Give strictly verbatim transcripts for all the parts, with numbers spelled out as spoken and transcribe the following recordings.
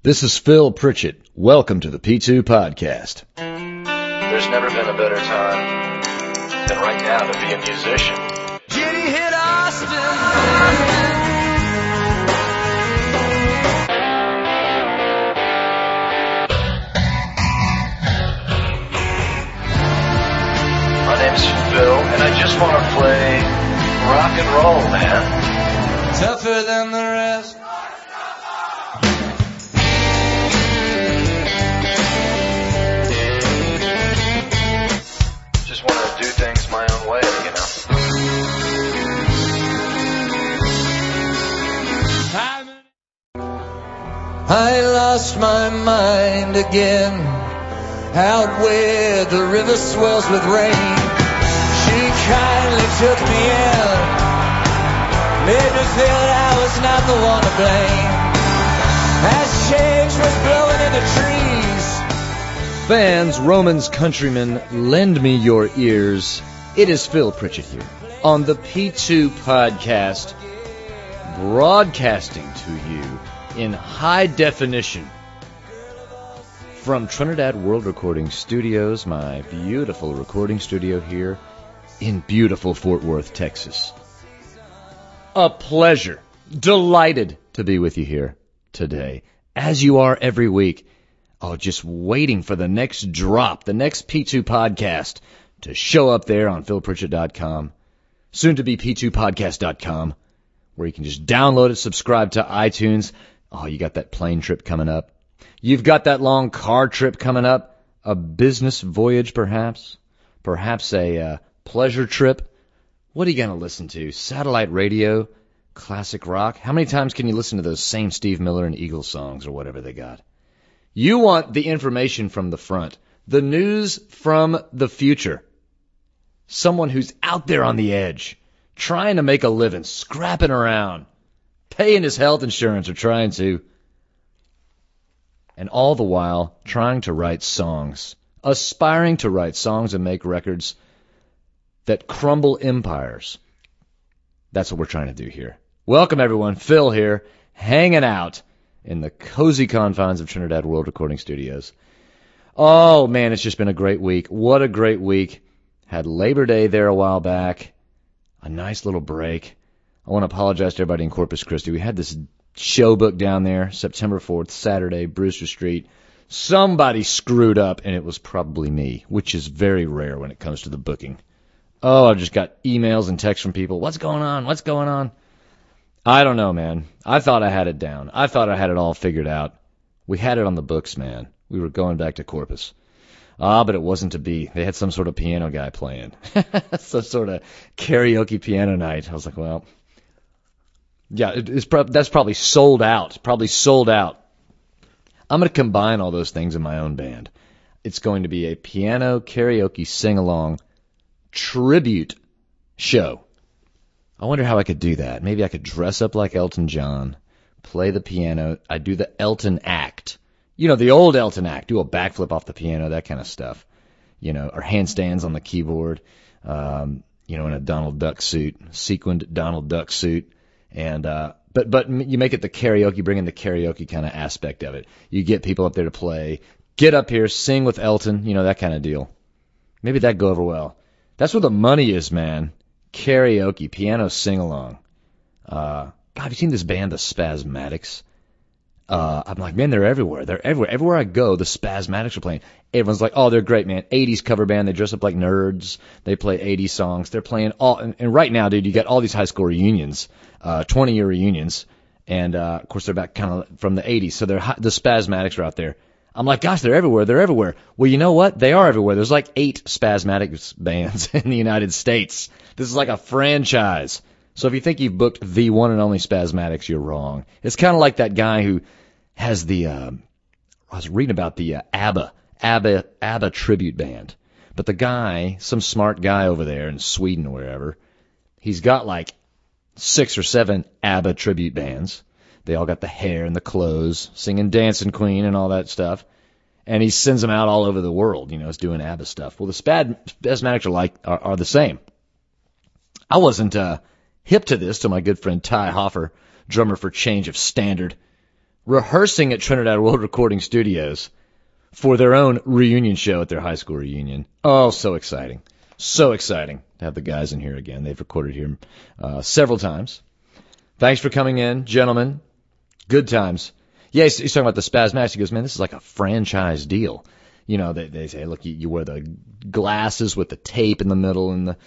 This is Phil Pritchett. Welcome to the P two Podcast. There's never been a better time than right now to be a musician. Jenny hit Austin. My name's Phil, and I just want to play rock and roll, man. Tougher than the rest. Just want to do things my own way, you know. I lost my mind again, out where the river swells with rain. She kindly took me in, made me feel that I was not the one to blame. As change was blowing in the trees. Fans, Romans, countrymen, lend me your ears. It is Phil Pritchett here on the P two Podcast, broadcasting to you in high definition from Trinidad World Recording Studios, my beautiful recording studio here in beautiful Fort Worth, Texas. A pleasure. Delighted to be with you here today, as you are every week. Oh, just waiting for the next drop, the next P two Podcast to show up there on phil pritchett dot com, soon to be p two podcast dot com, where you can just download it, subscribe to iTunes. Oh, you got that plane trip coming up. You've got that long car trip coming up, a business voyage perhaps, perhaps a uh, pleasure trip. What are you going to listen to? Satellite radio, classic rock? How many times can you listen to those same Steve Miller and Eagles songs or whatever they got? You want the information from the front, the news from the future. Someone who's out there on the edge, trying to make a living, scrapping around, paying his health insurance or trying to, and all the while trying to write songs, aspiring to write songs and make records that crumble empires. That's what we're trying to do here. Welcome, everyone. Phil here, hanging out in the cozy confines of Trinidad World Recording Studios. Oh, man, it's just been a great week. What a great week. Had Labor Day there a while back. A nice little break. I want to apologize to everybody in Corpus Christi. We had this show booked down there, September fourth, Saturday, Brewster Street. Somebody screwed up, and it was probably me, which is very rare when it comes to the booking. Oh, I've just got emails and texts from people. What's going on? What's going on? I don't know, man. I thought I had it down. I thought I had it all figured out. We had it on the books, man. We were going back to Corpus. Ah, but it wasn't to be. They had some sort of piano guy playing. Some sort of karaoke piano night. I was like, well, yeah, it, it's pro- that's probably sold out. Probably sold out. I'm going to combine all those things in my own band. It's going to be a piano karaoke sing-along tribute show. I wonder how I could do that. Maybe I could dress up like Elton John, play the piano. I do the Elton act. You know, the old Elton act. Do a backflip off the piano, that kind of stuff. You know, or handstands on the keyboard. Um, you know, in a Donald Duck suit, sequined Donald Duck suit. And uh, but but you make it the karaoke, bring in the karaoke kind of aspect of it. You get people up there to play. Get up here, sing with Elton. You know, that kind of deal. Maybe that'd go over well. That's where the money is, man. Karaoke, piano sing-along. Uh, God, have you seen this band, the Spasmatics? Uh, I'm like, man, they're everywhere. They're everywhere. Everywhere I go, the Spasmatics are playing. Everyone's like, oh, they're great, man. eighties cover band. They dress up like nerds. They play eighties songs. They're playing all, and, and right now, dude, you got all these high school reunions, uh, twenty-year reunions, and, uh, of course, they're back kind of from the eighties, so they're, the Spasmatics are out there. I'm like, gosh, they're everywhere. They're everywhere. Well, you know what? They are everywhere. There's like eight Spasmatics bands in the United States. This is like a franchise. So if you think you've booked the one and only Spasmatics, you're wrong. It's kind of like that guy who has the, uh, I was reading about the uh, ABBA, ABBA, ABBA tribute band. But the guy, some smart guy over there in Sweden or wherever, he's got like six or seven ABBA tribute bands. They all got the hair and the clothes, singing Dancing Queen and all that stuff. And he sends them out all over the world, you know, he's doing ABBA stuff. Well, the Spasmatics are like, are, are the same. I wasn't uh, hip to this till my good friend Ty Hoffer, drummer for Change of Standard, rehearsing at Trinidad World Recording Studios for their own reunion show at their high school reunion. Oh, so exciting. So exciting to have the guys in here again. They've recorded here uh, several times. Thanks for coming in, gentlemen. Good times. Yeah, he's, he's talking about the Spasmatics. He goes, man, this is like a franchise deal. You know, they, they say, look, you, you wear the glasses with the tape in the middle and the,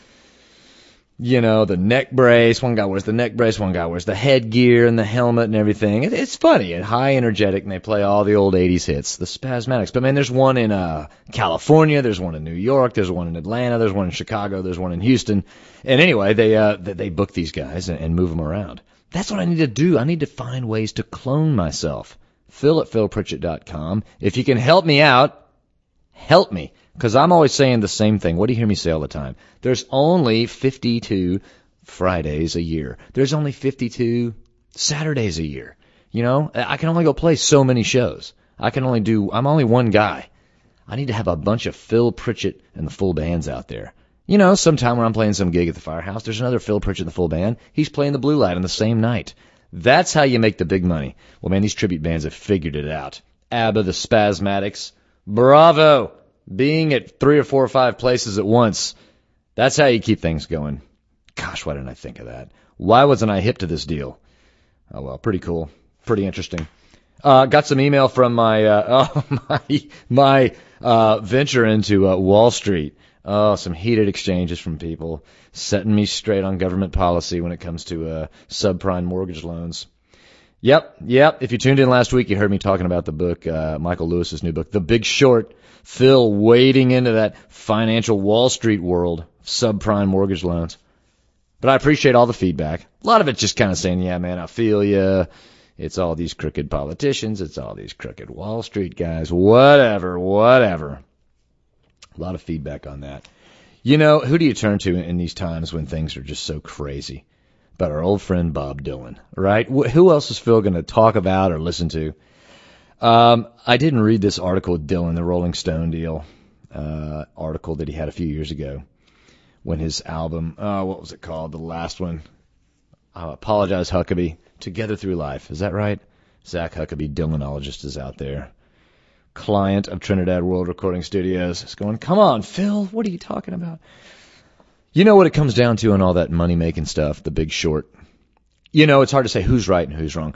you know, the neck brace. One guy wears the neck brace. One guy wears the headgear and the helmet and everything. It, it's funny and high energetic, and they play all the old eighties hits, the Spasmatics. But, man, there's one in uh, California. There's one in New York. There's one in Atlanta. There's one in Chicago. There's one in Houston. And anyway, they uh, they, they book these guys and, and move them around. That's what I need to do. I need to find ways to clone myself. Phil at phil pritchett dot com. If you can help me out, help me. Because I'm always saying the same thing. What do you hear me say all the time? There's only fifty-two Fridays a year. There's only fifty-two Saturdays a year. You know, I can only go play so many shows. I can only do, I'm only one guy. I need to have a bunch of Phil Pritchett and the full bands out there. You know, sometime when I'm playing some gig at the Firehouse, there's another Phil Pritchett and the full band. He's playing the Blue Light on the same night. That's how you make the big money. Well, man, these tribute bands have figured it out. ABBA, the Spasmatics, bravo! Being at three or four or five places at once, that's how you keep things going. Gosh, why didn't I think of that? Why wasn't I hip to this deal? Oh, well, pretty cool. Pretty interesting. Uh, got some email from my, uh, oh, my, my, uh, venture into, uh, Wall Street. Oh, some heated exchanges from people setting me straight on government policy when it comes to uh, subprime mortgage loans. Yep, yep. If you tuned in last week, you heard me talking about the book, uh, Michael Lewis's new book, The Big Short. Phil wading into that financial Wall Street world, subprime mortgage loans. But I appreciate all the feedback. A lot of it just kind of saying, yeah, man, I feel ya. It's all these crooked politicians. It's all these crooked Wall Street guys. Whatever, whatever. A lot of feedback on that. You know, who do you turn to in these times when things are just so crazy? But our old friend Bob Dylan, right? Who else is Phil going to talk about or listen to? Um, I didn't read this article with Dylan, the Rolling Stone deal, uh, article that he had a few years ago when his album, uh, what was it called? The last one. I apologize, Huckabee. Together Through Life. Is that right? Zach Huckabee, Dylanologist, is out there. Client of Trinidad World Recording Studios is going, come on, Phil, what are you talking about? You know what it comes down to in all that money-making stuff, The Big Short? You know, it's hard to say who's right and who's wrong.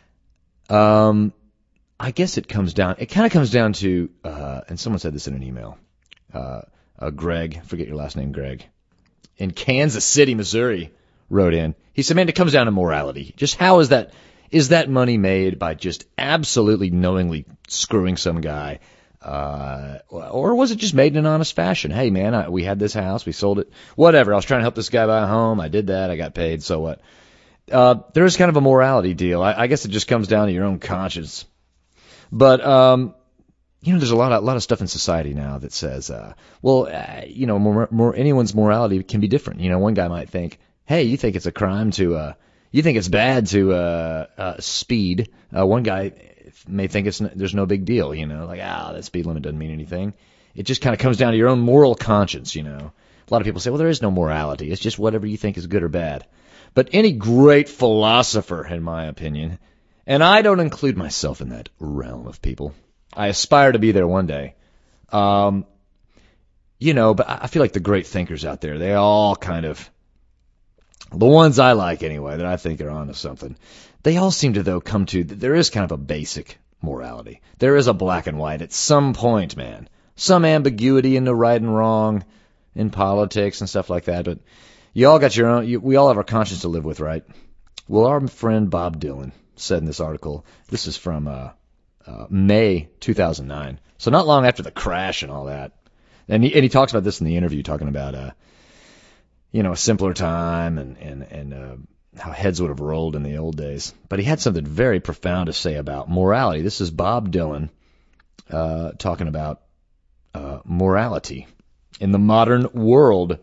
Um, I guess it comes down, it kind of comes down to, uh, and someone said this in an email, uh, uh, Greg, forget your last name, Greg, in Kansas City, Missouri, wrote in. He said, man, it comes down to morality. Just how is that, is that money made by just absolutely knowingly screwing some guy? Uh, or was it just made in an honest fashion? Hey, man, I, we had this house, we sold it, whatever. I was trying to help this guy buy a home. I did that. I got paid. So what? Uh, there is kind of a morality deal. I, I guess it just comes down to your own conscience. But, um, you know, there's a lot of, a lot of stuff in society now that says, uh, well, uh, you know, more, more, anyone's morality can be different. You know, one guy might think, hey, you think it's a crime to, uh, you think it's bad to, uh, uh, speed. Uh, one guy may think it's, there's no big deal, you know, like, ah, that speed limit doesn't mean anything. It just kind of comes down to your own moral conscience, you know. A lot of people say, well, there is no morality. It's just whatever you think is good or bad. But any great philosopher, in my opinion, and I don't include myself in that realm of people. I aspire to be there one day. Um, you know, but I feel like the great thinkers out there, they all kind of, the ones I like anyway, that I think are onto something, they all seem to, though, come to, there is kind of a basic morality. There is a black and white at some point, man. Some ambiguity into right and wrong in politics and stuff like that, but you all got your own, you, we all have our conscience to live with, right? Well, our friend Bob Dylan said in this article, this is from uh, uh, May two thousand nine, so not long after the crash and all that, and he, and he talks about this in the interview, talking about, uh, you know, a simpler time and, and, and uh, how heads would have rolled in the old days. But he had something very profound to say about morality. This is Bob Dylan uh, talking about uh, morality in the modern world.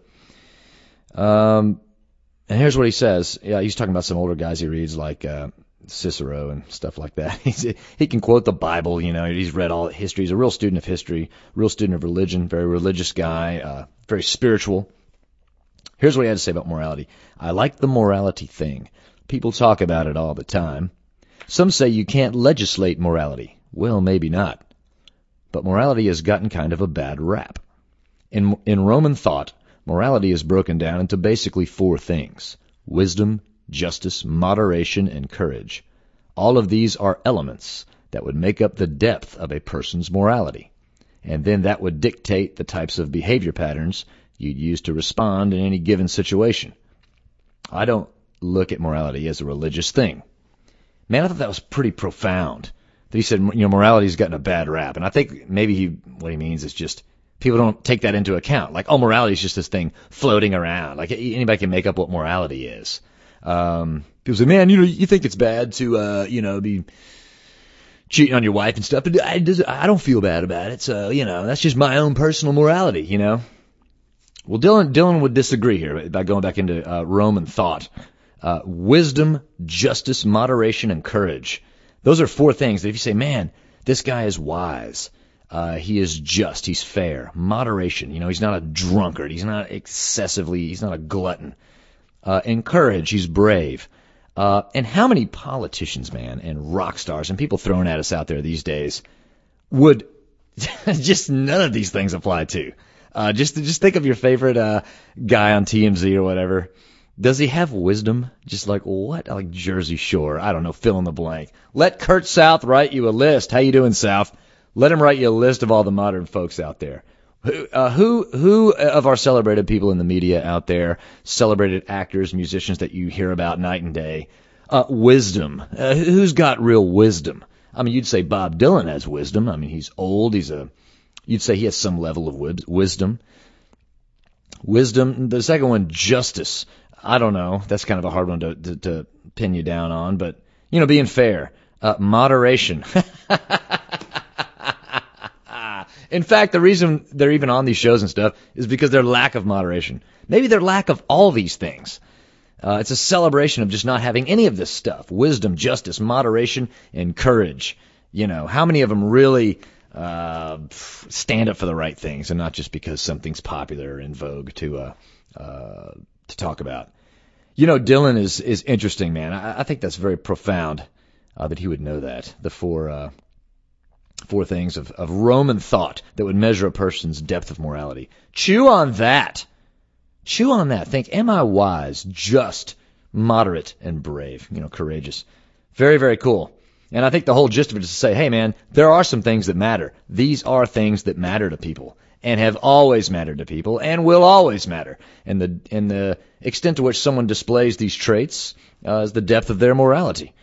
Um, and here's what he says. Yeah, he's talking about some older guys he reads, like uh, Cicero and stuff like that. He's, he can quote the Bible, you know. He's read all history. He's a real student of history, real student of religion, very religious guy, uh, very spiritual. Here's what he had to say about morality. I like the morality thing. People talk about it all the time. Some say you can't legislate morality. Well, maybe not. But morality has gotten kind of a bad rap. In, in Roman thought, morality is broken down into basically four things: wisdom, justice, moderation, and courage. All of these are elements that would make up the depth of a person's morality. And then that would dictate the types of behavior patterns you'd use to respond in any given situation. I don't look at morality as a religious thing. Man, I thought that was pretty profound. That he said, you know, morality's gotten a bad rap. And I think maybe he, what he means is just people don't take that into account. Like, oh, morality is just this thing floating around. Like, anybody can make up what morality is. Um, people say, man, you know, you think it's bad to, uh, you know, be cheating on your wife and stuff, but I, I don't feel bad about it. So, you know, that's just my own personal morality, you know. Well, Dylan, Dylan would disagree here by going back into uh, Roman thought. Uh, wisdom, justice, moderation, and courage. Those are four things that if you say, man, this guy is wise, uh, he is just, he's fair, moderation, you know, he's not a drunkard, he's not excessively, he's not a glutton. Uh, and courage, he's brave. Uh, and how many politicians, man, and rock stars and people throwing at us out there these days would just none of these things apply to? Uh, just, just think of your favorite, uh, guy on T M Z or whatever. Does he have wisdom? Just like what? Like Jersey Shore. I don't know. Fill in the blank. Let Kurt South write you a list. How you doing, South? Let him write you a list of all the modern folks out there. Who, uh, who, who of our celebrated people in the media out there, celebrated actors, musicians that you hear about night and day, uh, wisdom? Uh, who's got real wisdom? I mean, you'd say Bob Dylan has wisdom. I mean, he's old. He's a, you'd say he has some level of wisdom. Wisdom. The second one, justice. I don't know. That's kind of a hard one to, to, to pin you down on, but, you know, being fair. Uh, moderation. In fact, the reason they're even on these shows and stuff is because their lack of moderation. Maybe their lack of all these things. Uh, it's a celebration of just not having any of this stuff. Wisdom, justice, moderation, and courage. You know, how many of them really uh, stand up for the right things and not just because something's popular or in vogue to uh, uh, to talk about? You know, Dylan is, is interesting, man. I, I think that's very profound uh, that he would know that. The four... Uh, Four things of, of Roman thought that would measure a person's depth of morality. Chew on that. Chew on that. Think, am I wise, just, moderate, and brave? You know, courageous. Very, very cool. And I think the whole gist of it is to say, hey, man, there are some things that matter. These are things that matter to people and have always mattered to people and will always matter. And the, and the extent to which someone displays these traits uh, is the depth of their morality.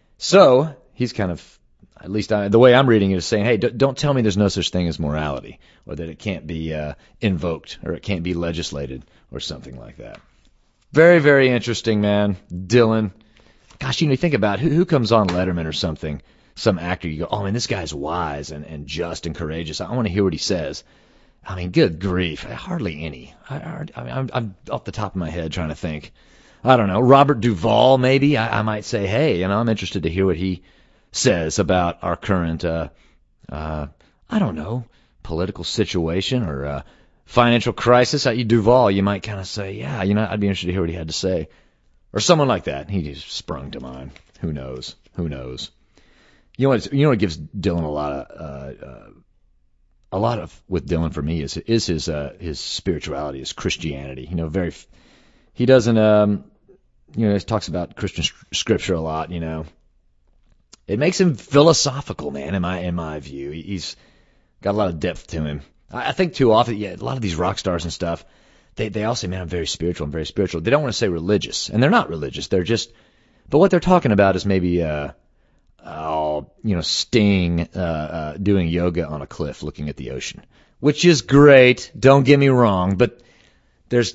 So he's kind of, at least I, the way I'm reading it is saying, hey, d- don't tell me there's no such thing as morality, or that it can't be uh, invoked, or it can't be legislated, or something like that. Very, very interesting, man. Dylan. Gosh, you know, you think about who, who comes on Letterman or something, some actor, you go, oh, man, this guy's wise and, and just and courageous. I want to hear what he says. I mean, good grief. Hardly any. I, I, I'm, I'm off the top of my head trying to think. I don't know. Robert Duvall, maybe. I, I might say, hey, you know, I'm interested to hear what he says about our current, uh, uh, I don't know, political situation or uh, financial crisis. At Duvall, you might kind of say, yeah, you know, I'd be interested to hear what he had to say. Or someone like that. He just sprung to mind. Who knows? Who knows? You know what? You know what gives Dylan a lot of, uh, uh, a lot of with Dylan for me is is his uh, his spirituality, his Christianity. You know, very. He doesn't, um, you know, he talks about Christian scripture a lot. You know. It makes him philosophical, man, in my in my view. He's got a lot of depth to him. I think too often, yeah, a lot of these rock stars and stuff, they they all say, man, I'm very spiritual, I'm very spiritual. They don't want to say religious, and they're not religious. They're just, but what they're talking about is maybe, uh, oh, you know, Sting uh, uh, doing yoga on a cliff looking at the ocean, which is great. Don't get me wrong, but there's,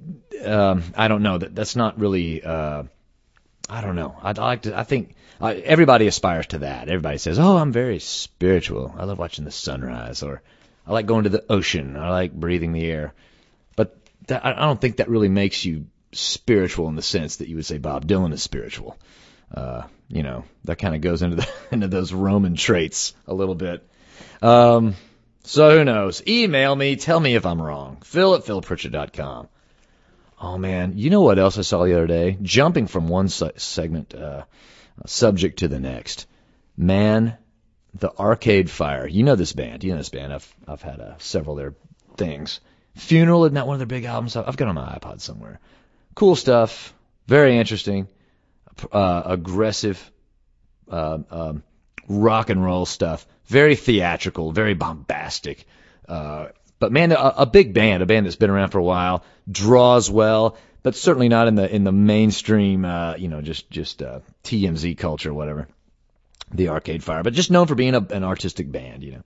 um, I don't know, that that's not really, uh, I don't know. I'd like to, I think. Uh, everybody aspires to that. Everybody says, oh, I'm very spiritual. I love watching the sunrise, or I like going to the ocean. I like breathing the air. But that, I don't think that really makes you spiritual in the sense that you would say Bob Dylan is spiritual. Uh, you know, that kind of goes into the, into those Roman traits a little bit. Um, so who knows? Email me. Tell me if I'm wrong. Phil at phil pritchard dot com. Oh, man. You know what else I saw the other day? Jumping from one se- segment, uh, subject to the next. Man, the Arcade Fire. You know this band. You know this band. I've I've had uh, several of their things. Funeral, isn't that one of their big albums? I've got it on my iPod somewhere. Cool stuff. Very interesting. Uh, aggressive uh, um, rock and roll stuff. Very theatrical. Very bombastic. Uh, but man, a, a big band, a band that's been around for a while, draws well, but certainly not in the in the mainstream, uh, you know, just just uh, T M Z culture, or whatever. The Arcade Fire, but just known for being a, an artistic band, you know.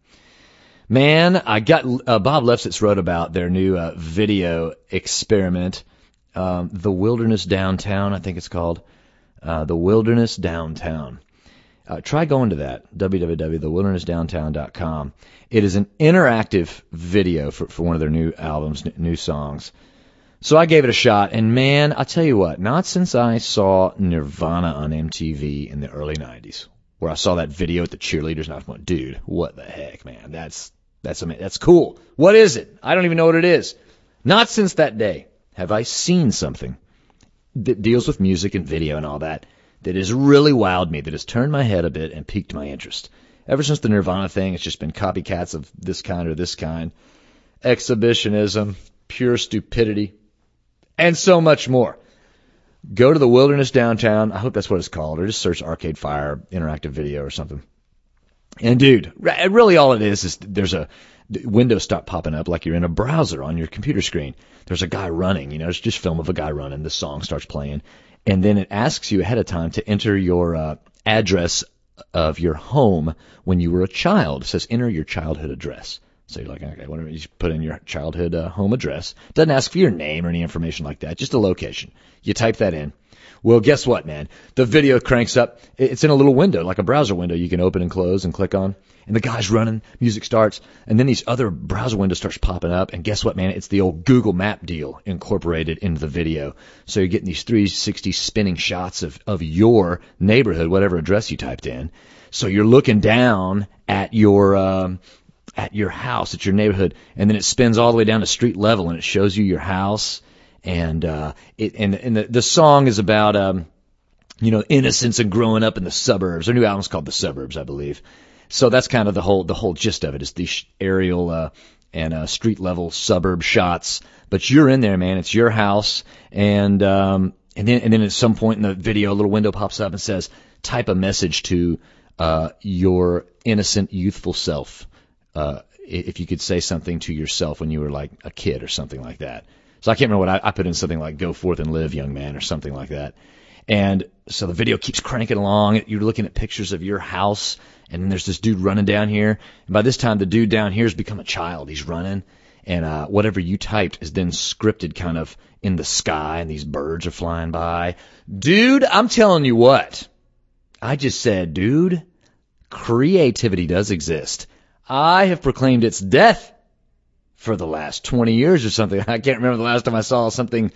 Man, I got uh, Bob Lefsetz wrote about their new uh, video experiment, um, The Wilderness Downtown, I think it's called. Uh, The Wilderness Downtown. Uh, try going to that, w w w dot the wilderness downtown dot com. It is an interactive video for, for one of their new albums, n- new songs. So I gave it a shot, and man, I'll tell you what, not since I saw Nirvana on M T V in the early nineties, where I saw that video with the cheerleaders, and I was going, dude, what the heck, man, that's, that's, amazing. That's cool. What is it? I don't even know what it is. Not since that day have I seen something that deals with music and video and all that that has really wowed me, that has turned my head a bit and piqued my interest. Ever since the Nirvana thing, it's just been copycats of this kind or this kind, exhibitionism, pure stupidity, and so much more. Go to the Wilderness Downtown. I hope that's what it's called, or just search Arcade Fire interactive video or something. And dude, really all it is is there's a windows stop popping up like you're in a browser on your computer screen. There's a guy running, you know, it's just film of a guy running. The song starts playing, and then it asks you ahead of time to enter your uh, address of your home when you were a child. It says enter your childhood address. So you're like, okay, whatever. You just put in your childhood uh, home address. Doesn't ask for your name or any information like that, just a location. You type that in. Well, guess what, man? The video cranks up. It's in a little window, like a browser window you can open and close and click on. And the guy's running, music starts, and then these other browser windows starts popping up. And guess what, man? It's the old Google Map deal incorporated into the video. So you're getting these three sixty spinning shots of, of your neighborhood, whatever address you typed in. So you're looking down at your um, at your house, at your neighborhood, and then it spins all the way down to street level, and it shows you your house. And uh, it and, and the, the song is about um, you know, innocence and growing up in the suburbs. Their new album's called The Suburbs, I believe. So that's kind of the whole the whole gist of it, is these aerial uh, and uh, street level suburb shots. But you're in there, man. It's your house, and um, and then and then at some point in the video, a little window pops up and says, type a message to uh, your innocent, youthful self. Uh, if you could say something to yourself when you were like a kid or something like that. So I can't remember what I, I put in, something like "Go forth and live, young man," or something like that. And so the video keeps cranking along. You're looking at pictures of your house, and then there's this dude running down here. And by this time, the dude down here has become a child. He's running, and uh, whatever you typed is then scripted kind of in the sky, and these birds are flying by. Dude, I'm telling you what. I just said, dude, creativity does exist. I have proclaimed its death for the last twenty years or something. I can't remember the last time I saw something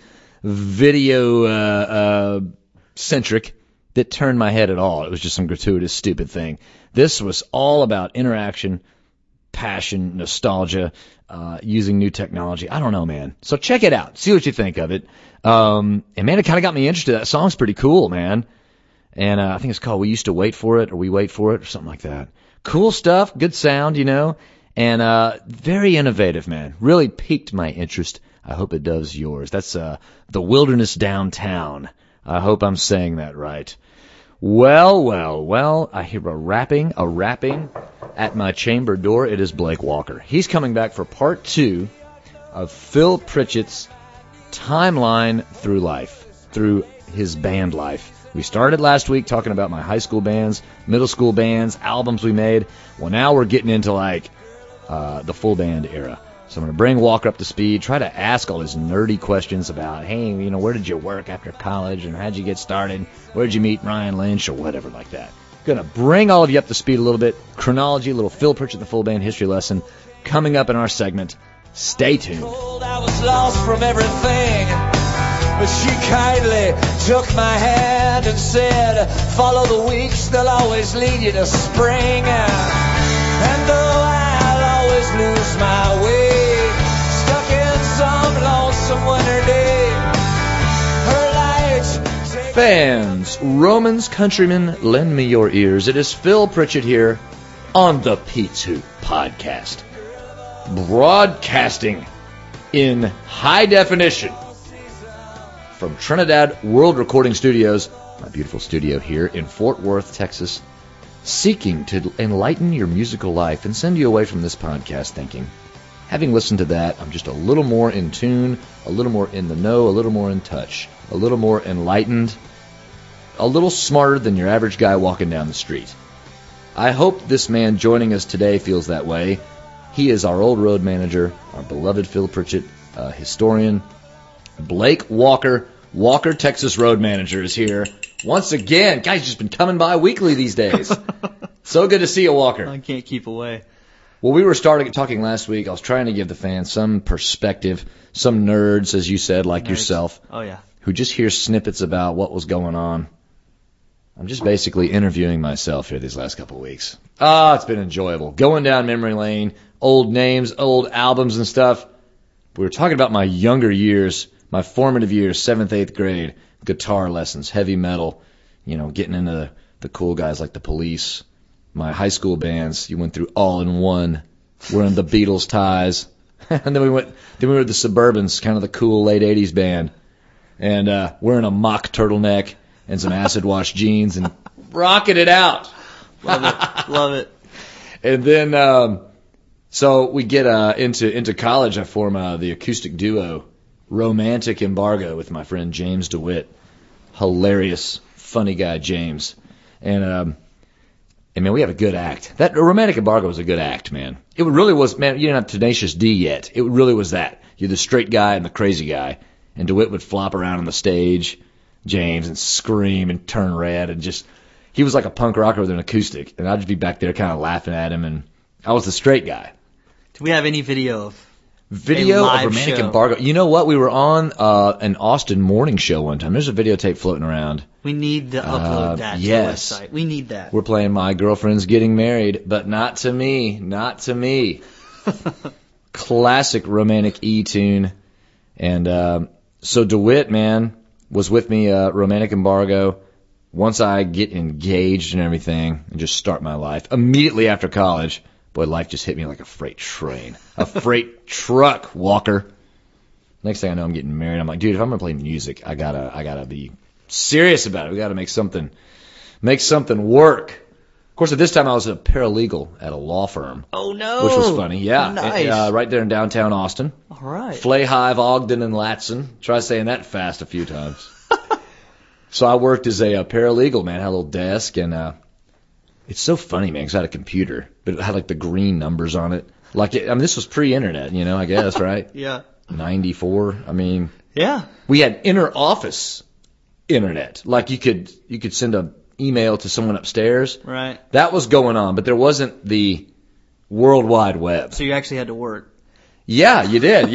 video uh, uh, centric that turned my head at all. It was just some gratuitous, stupid thing. This was all about interaction, passion, nostalgia, uh, using new technology. I don't know, man. So check it out. See what you think of it. Um, and, man, it kind of got me interested. That song's pretty cool, man. And uh, I think it's called We Used to Wait for It, or We Wait for It, or something like that. Cool stuff, good sound, you know. And uh, very innovative, man. Really piqued my interest. I hope it does yours. That's uh, The Wilderness Downtown. I hope I'm saying that right. Well, well, well, I hear a rapping, a rapping at my chamber door. It is Blake Walker. He's coming back for part two of Phil Pritchett's timeline through life, through his band life. We started last week talking about my high school bands, middle school bands, albums we made. Well, now we're getting into, like, uh, the full band era. So I'm going to bring Walker up to speed, try to ask all his nerdy questions about, hey, you know, where did you work after college, and how'd you get started? Where did you meet Ryan Lynch, or whatever like that. Going to bring all of you up to speed a little bit. Chronology, a little Phil Pritchett, the full band history lesson, coming up in our segment. Stay tuned. I was lost from everything, but she kindly took my hand and said, follow the weeks, they'll always lead you to spring. And though I'll always lose my way, stuck in some lonesome winter day, her light takes fans, Romans, countrymen, lend me your ears. It is Phil Pritchett here on the P two Podcast, broadcasting in high definition from Trinidad World Recording Studios, my beautiful studio here in Fort Worth, Texas, seeking to enlighten your musical life and send you away from this podcast thinking, having listened to that, I'm just a little more in tune, a little more in the know, a little more in touch, a little more enlightened, a little smarter than your average guy walking down the street. I hope this man joining us today feels that way. He is our old road manager, our beloved Phil Pritchett, uh, historian. Blake Walker, Walker, Texas Road Manager, is here once again. Guy's just been coming by weekly these days. So good to see you, Walker. I can't keep away. Well, we were starting talking last week. I was trying to give the fans some perspective, some nerds, as you said, like Nerds. yourself, Oh, yeah. who just hear snippets about what was going on. I'm just basically interviewing myself here these last couple of weeks. Ah, it's been enjoyable. Going down memory lane, old names, old albums and stuff. We were talking about my younger years, my formative years, seventh, eighth grade, guitar lessons, heavy metal, you know, getting into the, the cool guys like the Police. My high school bands, you went through All in One, wearing the Beatles ties. And then we went, then we were the Suburbans, kind of the cool late eighties band. And uh, wearing a mock turtleneck and some acid wash jeans and rocking it out. Love it. Love it. And then, um, so we get uh, into into college. I form uh, the acoustic duo Romantic Embargo with my friend James DeWitt. Hilarious, funny guy, James. And, um, and man, we have a good act. That Romantic Embargo was a good act, man. It really was, man, you didn't have Tenacious D yet. It really was that. You're the straight guy and the crazy guy. And DeWitt would flop around on the stage, James, and scream and turn red and just, he was like a punk rocker with an acoustic. And I'd just be back there kind of laughing at him, and I was the straight guy. Do we have any video of Video a of live Romantic show? Embargo. You know what? We were on uh, an Austin morning show one time. There's a videotape floating around. We need to upload Uh, that yes. to the website. We need that. We're playing My Girlfriend's Getting Married, but not to me. Not to me. Classic Romantic E tune. And um, so DeWitt, man, was with me, uh, Romantic Embargo. Once I get engaged and everything and just start my life, immediately after college, boy, life just hit me like a freight train. A freight truck, Walker. Next thing I know, I'm getting married. I'm like, dude, if I'm going to play music, I gotta, I gotta be serious about it. We gotta make something, make something work. Of course, at this time, I was a paralegal at a law firm. Oh, no. Which was funny, yeah. Nice. And, uh, right there in downtown Austin. All right. Flay Hive, Ogden, and Latson. Try saying that fast a few times. So I worked as a, uh paralegal, man. Had a little desk, and uh, it's so funny, man, because I had a computer, but it had like the green numbers on it. Like, it, I mean, this was pre-internet, you know, I guess, right? Yeah. ninety-four. I mean, Yeah. we had inter-office internet. Like, you could you could send an email to someone upstairs. Right. That was going on, but there wasn't the World Wide Web. So you actually had to work. Yeah, you did,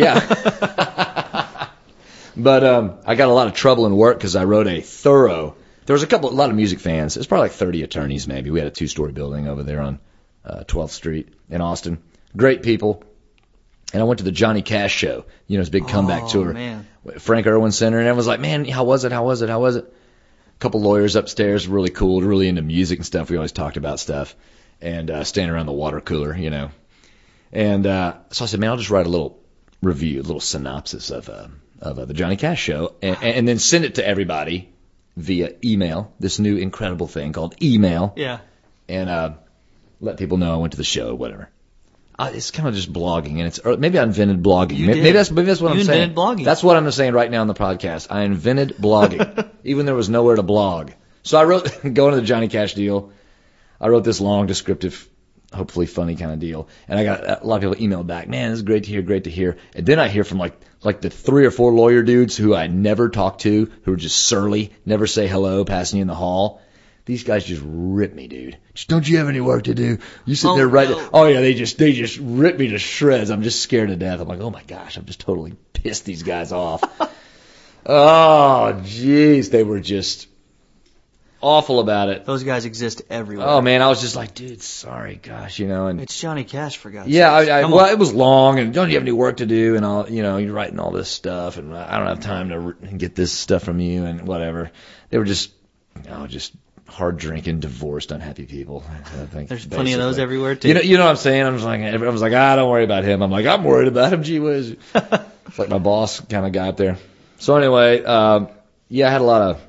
yeah. But um, I got a lot of trouble in work because I wrote a thorough. There was a couple, a lot of music fans. There's probably like thirty attorneys, maybe. We had a two-story building over there on uh, twelfth Street in Austin. Great people. And I went to the Johnny Cash show, you know, his big comeback Oh, tour. man. Frank Irwin Center, and everyone's like, man, how was it? How was it? How was it? A couple lawyers upstairs, really cool, really into music and stuff. We always talked about stuff. And uh, standing around the water cooler, you know. And uh, so I said, man, I'll just write a little review, a little synopsis of uh, of uh, the Johnny Cash show, and, and then send it to everybody via email, this new incredible thing called email, Yeah. and uh, let people know I went to the show, whatever. Uh, it's kind of just blogging, and it's or maybe I invented blogging. You maybe, did. maybe that's maybe that's what You I'm saying. invented blogging. That's what I'm saying right now on the podcast. I invented blogging, even there was nowhere to blog. So I wrote, going to the Johnny Cash deal, I wrote this long, descriptive, hopefully funny kind of deal, and I got a lot of people emailed back, man, this is great to hear, great to hear. And then I hear from like like the three or four lawyer dudes who I never talk to, who are just surly, never say hello, passing you in the hall. These guys just rip me, dude. Just, don't you have any work to do? You sit Oh, there right no. there. Oh, yeah, they just they just rip me to shreds. I'm just scared to death. I'm like, oh, my gosh, I'm just totally pissed these guys off. Oh, jeez, they were just awful about it. Those guys exist everywhere. Oh man, I was just like, dude, sorry, gosh, you know. And It's Johnny Cash, for God's yeah, sakes. I, I, Come well, on. it was long, and don't you have any work to do, and all, you know, you're writing all this stuff, and I don't have time to re- get this stuff from you, and whatever. They were just, oh, just hard drinking, divorced, unhappy people. I think There's plenty of those basically. everywhere, too. You know, you know what I'm saying? I'm just like, everyone's like, ah, don't worry about him. I'm like, I'm worried about him. Gee whiz. It's like my boss kind of guy up there. So anyway, um, yeah, I had a lot of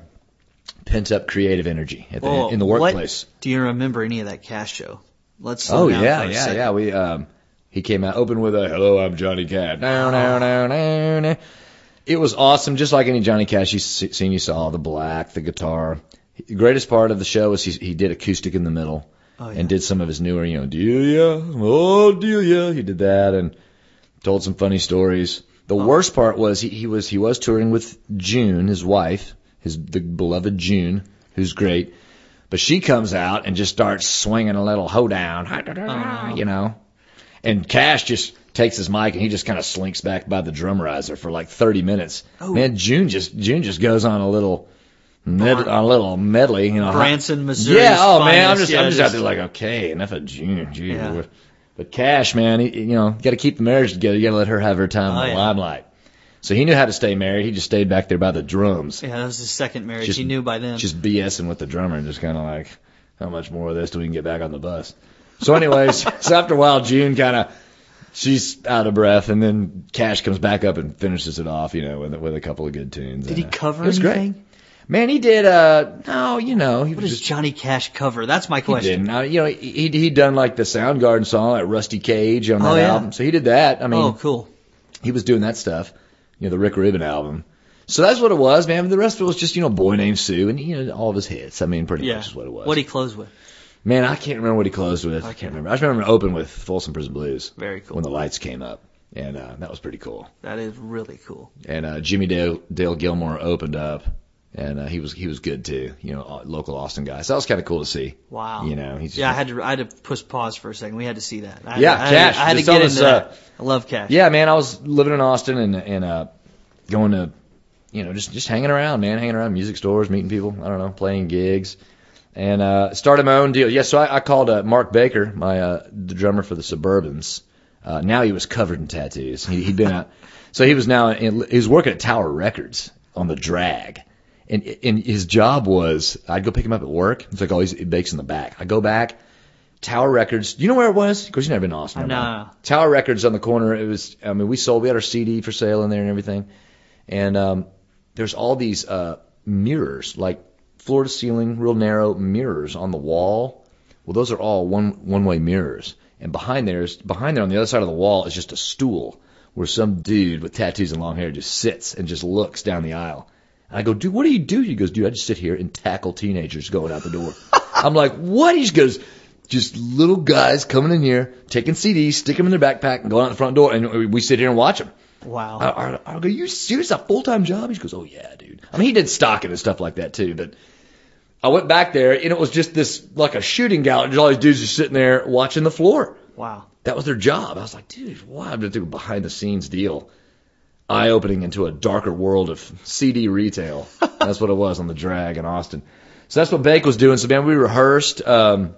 pent up creative energy at the, Well, in the workplace. What, do you remember any of that Cash show? Let's slow Oh down yeah, for a yeah, second. yeah. We um, he came out open with a "Hello, I'm Johnny Cash." No, no, no, no, no. It was awesome, just like any Johnny Cash you've seen. You saw the black, the guitar. The greatest part of the show was he, he did acoustic in the middle Oh, yeah. and did some of his newer, you know, Delia, oh Delia. He did that and told some funny stories. The Oh. worst part was he, he was he was touring with June, his wife, his the beloved June, who's great. But she comes out and just starts swinging a little hoedown, Oh. you know. And Cash just takes his mic and he just kind of slinks back by the drum riser for like thirty minutes. Oh. Man, June just June just goes on a little med, on a little medley, you know. Branson, Missouri. Yeah, oh man, I'm finest. just Yeah, I'm just out just- there like, okay, enough of June, gee. Yeah. But- But Cash, man, he, you know, got to keep the marriage together. You got to let her have her time Oh, in the yeah. limelight. So he knew how to stay married. He just stayed back there by the drums, Yeah, that was his second marriage. Just- he knew by then. just BSing with the drummer, and just kind of like, how much more of this till we can get back on the bus? So, anyways, so after a while, June kind of, she's out of breath, and then Cash comes back up and finishes it off, you know, with with a couple of good tunes. Did And, he uh, cover it was anything? Great. Man, he did. Uh, no, you know, he What was does just. Johnny Cash cover? That's my He question. didn't. Uh, you know, he he done like the Soundgarden song, like Rusty Cage on that Oh, yeah. album. So he did that. I mean, Oh, cool. he was doing that stuff. You know, the Rick Rubin album. So that's what it was, man. The rest of it was just, you know, Boy Named Sue and, you know, all of his hits. I mean, pretty Yeah. much is what it was. What he closed with? Man, I can't remember what he closed with. I Okay. can't remember. I just remember open with Folsom Prison Blues Very cool. when the lights came up. And uh, that was pretty cool. That is really cool. And uh, Jimmy Dale, Dale Gilmore opened up. And uh, he was he was good too, you know, uh, local Austin guy. So that was kind of cool to see. Wow. You know, he's just, Yeah, I had to I had to push pause for a second. We had to see that. I had Yeah, to, I had, Cash, to- I had to just get on into this, that. uh, I love Cash. Yeah, man, I was living in Austin and and uh, going to, you know, just just hanging around, man, hanging around music stores, meeting people. I don't know, playing gigs, and uh, started my own deal. Yeah, so I, I called uh, Mark Baker, my uh, the drummer for the Suburbans. Uh, now he was covered in tattoos. He, he'd been out, so he was now in, he was working at Tower Records on the drag. And, and his job was, I'd go pick him up at work. It's like, oh, he's, he bakes in the back. I go back, Tower Records. Do you know where it was? Of course, you've never been to Austin. No, have no, you? no. Tower Records on the corner. It was, I mean, we sold, we had our C D for sale in there and everything. And um, there's all these uh, mirrors, like floor to ceiling, real narrow mirrors on the wall. Well, those are all one one way mirrors. And behind there's behind there on the other side of the wall is just a stool where some dude with tattoos and long hair just sits and just looks down the aisle. And I go, dude, what do you do? He goes, dude, I just sit here and tackle teenagers going out the door. I'm like, what? He just goes, just little guys coming in here, taking C Ds, sticking them in their backpack, and going out the front door, and we sit here and watch them. Wow. I, I, I go, you serious? A full-time job? He goes, oh, yeah, dude. I mean, he did stocking and stuff like that, too. But I went back there, and it was just this, like a shooting gallery. Just all these dudes just sitting there watching the floor. Wow. That was their job. I was like, dude, wow, I'm going to do a behind-the-scenes deal. Eye-opening into a darker world of C D retail. That's what it was on the drag in Austin. So that's what Bake was doing. So, man, we rehearsed um,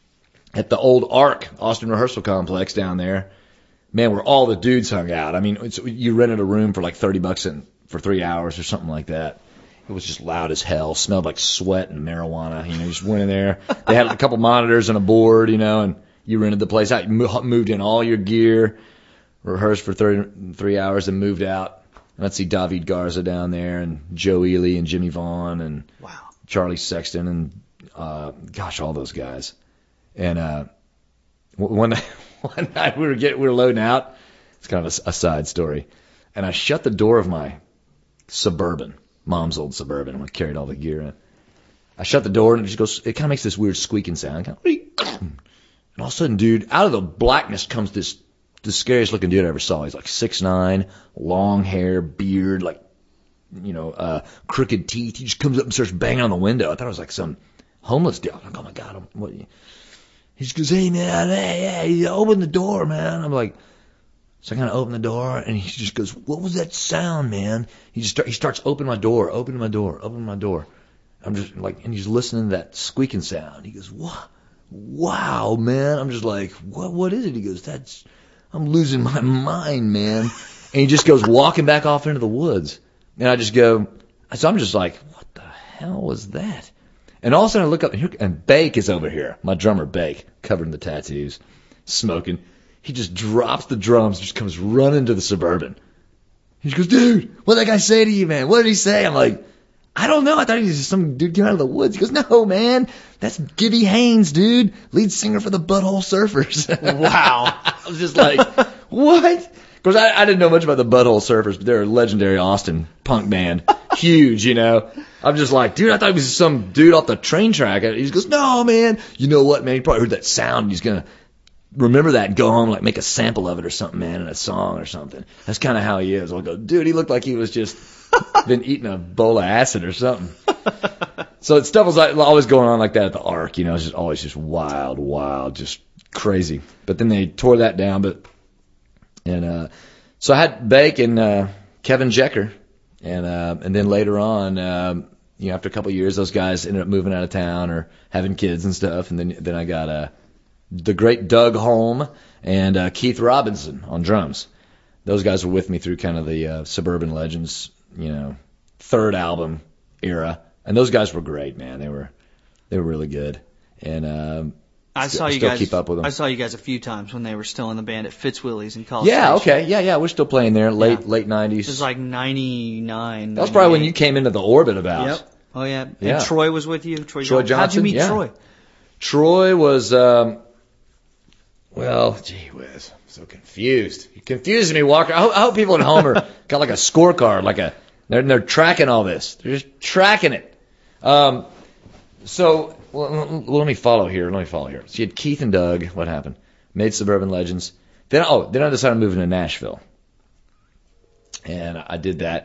at the old Arc, Austin Rehearsal Complex down there. Man, where all the dudes hung out. I mean, it's, you rented a room for like thirty bucks in, for three hours or something like that. It was just loud as hell. Smelled like sweat and marijuana. You know, you just went in there. They had a couple monitors and a board, you know, and you rented the place out. You mo- moved in all your gear, rehearsed for thirty, three hours, and moved out. And I'd see David Garza down there, and Joe Ely, and Jimmy Vaughn, and Wow. Charlie Sexton, and uh, gosh, all those guys. And uh, one night, one night we were getting, we were loading out. It's kind of a, a side story. And I shut the door of my Suburban, Mom's old Suburban. I carried all the gear in. I shut the door, and it just goes. It kind of makes this weird squeaking sound. Kind of, and all of a sudden, dude, out of the blackness comes this the scariest looking dude I ever saw. He's like six nine, long hair, beard, like, you know, uh, crooked teeth. He just comes up and starts banging on the window. I thought it was like some homeless dude. I'm like, oh my God, I'm, what? He just goes, hey man, hey, hey, open the door, man. I'm like, so I kind of open the door, and he just goes, what was that sound, man? He just start, he starts opening my door, opening my door, opening my door. I'm just like, and he's listening to that squeaking sound. He goes, "What? Wow, man!" I'm just like, "What? What is it?" He goes, "That's, I'm losing my mind, man." And he just goes walking back off into the woods, and I just go, so I'm just like, "What the hell was that?" And all of a sudden I look up, and, here, and Bake is over here, my drummer Bake, covered in the tattoos, smoking. He just drops the drums, just comes running to the Suburban. He just goes, "Dude, what did that guy say to you, man? What did he say?" I'm like, "I don't know. I thought he was just some dude came out of the woods." He goes, "No, man. That's Gibby Haynes, dude. Lead singer for the Butthole Surfers." Wow. I was just like, what? Of course, I, I didn't know much about the Butthole Surfers, but they're a legendary Austin punk band. Huge, you know. I'm just like, dude, I thought he was some dude off the train track. He goes, "No, man. You know what, man? He probably heard that sound. He's going to remember that and go home, like make a sample of it or something, man, in a song or something." That's kind of how he is. I'll go, dude, he looked like he was just been eating a bowl of acid or something. So it's stuff was like, always going on like that at the Ark, you know. It's just always just wild, wild, just crazy. But then they tore that down. But and uh, so I had Bake and uh, Kevin Jecker, and uh, and then later on, um, you know, after a couple of years, those guys ended up moving out of town or having kids and stuff. And then then I got uh, the great Doug Holm and uh, Keith Robinson on drums. Those guys were with me through kind of the uh, Suburban Legends, you know, third album era. And those guys were great, man. They were they were really good. And um, I st- saw you still guys. keep up with them. I saw you guys a few times when they were still in the band at Fitzwillies in College Yeah, Station. okay. Yeah, yeah. We're still playing there, late Yeah. late nineties. It was like ninety-nine. That was probably when you came into the orbit about. Yep. Oh, yeah. Yeah. And Troy was with you? Troy, Troy Johnson. How'd you Johnson, meet yeah. Troy? Troy was, um, well, gee whiz, I'm so confused. You confused me, Walker. I hope, I hope people at home are got like a scorecard, like a they're they're tracking all this. They're just tracking it. Um, so well, well, let me follow here. Let me follow here. So you had Keith and Doug. What happened? Made Suburban Legends. Then oh, then I decided to move to Nashville, and I did that.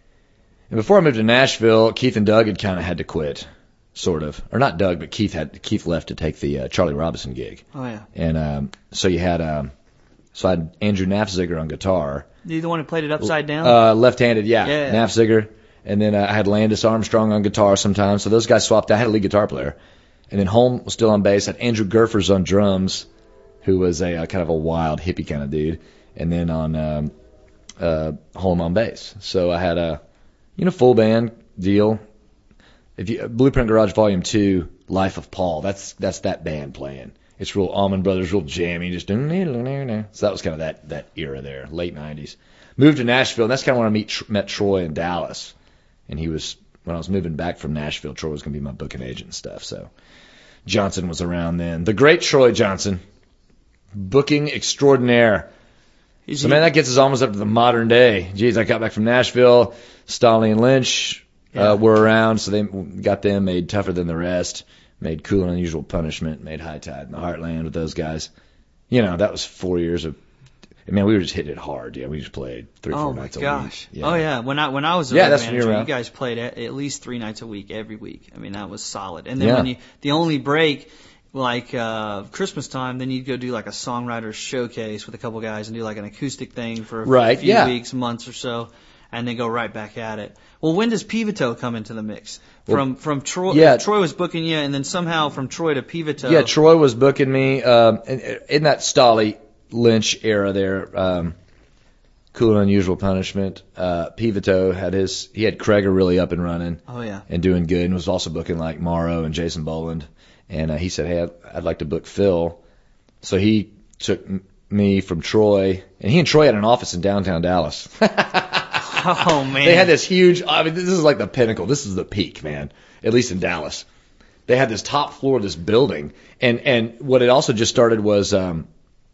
And before I moved to Nashville, Keith and Doug had kind of had to quit. Sort of, or not Doug, but Keith had Keith left to take the uh, Charlie Robinson gig. Oh, yeah. And um, so you had, um, so I had Andrew Nafziger on guitar. You the one who played it upside down? Uh, left-handed, yeah, Yeah. Nafziger. And then uh, I had Landis Armstrong on guitar sometimes. So those guys swapped. I had a lead guitar player, and then Holm was still on bass. I had Andrew Gerfers on drums, who was a uh, kind of a wild hippie kind of dude, and then on um, uh, Holm on bass. So I had a, you know, full band deal. If you Blueprint Garage Volume Two, Life of Paul, that's that's that band playing. It's real Allman Brothers, real jammy, just so that was kind of that that era there, late nineties. Moved to Nashville, and that's kind of when I meet, met Troy in Dallas, and he was when I was moving back from Nashville. Troy was going to be my booking agent and stuff. So Johnson was around then, the great Troy Johnson, booking extraordinaire. Is So he- man, that gets us almost up to the modern day. Jeez, I got back from Nashville, Staley and Lynch. Yeah. Uh, were around, so they got them made Tougher Than the Rest, made Cool and Unusual Punishment, made High Tide in the Heartland with those guys. You know, that was four years of, man, we were just hitting it hard. Yeah, we just played three, Oh four my nights gosh! a week. Oh yeah, when I when I was a Yeah, road that's when you manager, were you around. guys played at, at least three nights a week every week. I mean that was solid. And then Yeah. when you the only break, like uh Christmas time, then you'd go do like a songwriters showcase with a couple guys and do like an acoustic thing for a Right, few yeah. weeks, months or so, and then go right back at it. Well, when does Pivotal come into the mix? From from Troy, yeah. Troy was booking you, and then somehow from Troy to Pivotal. Yeah, Troy was booking me um, in, in that Staley Lynch era there. Um, Cool and Unusual Punishment. Uh, Pivito had his, he had Kreger really up and running. Oh yeah. And doing good, and was also booking like Morrow and Jason Boland. And uh, he said, hey, I'd, I'd like to book Phil. So he took m- me from Troy, and he and Troy had an office in downtown Dallas. Oh man. They had this huge, I mean, this is like the pinnacle. This is the peak, man, at least in Dallas. They had this top floor of this building, and, and what it also just started was um,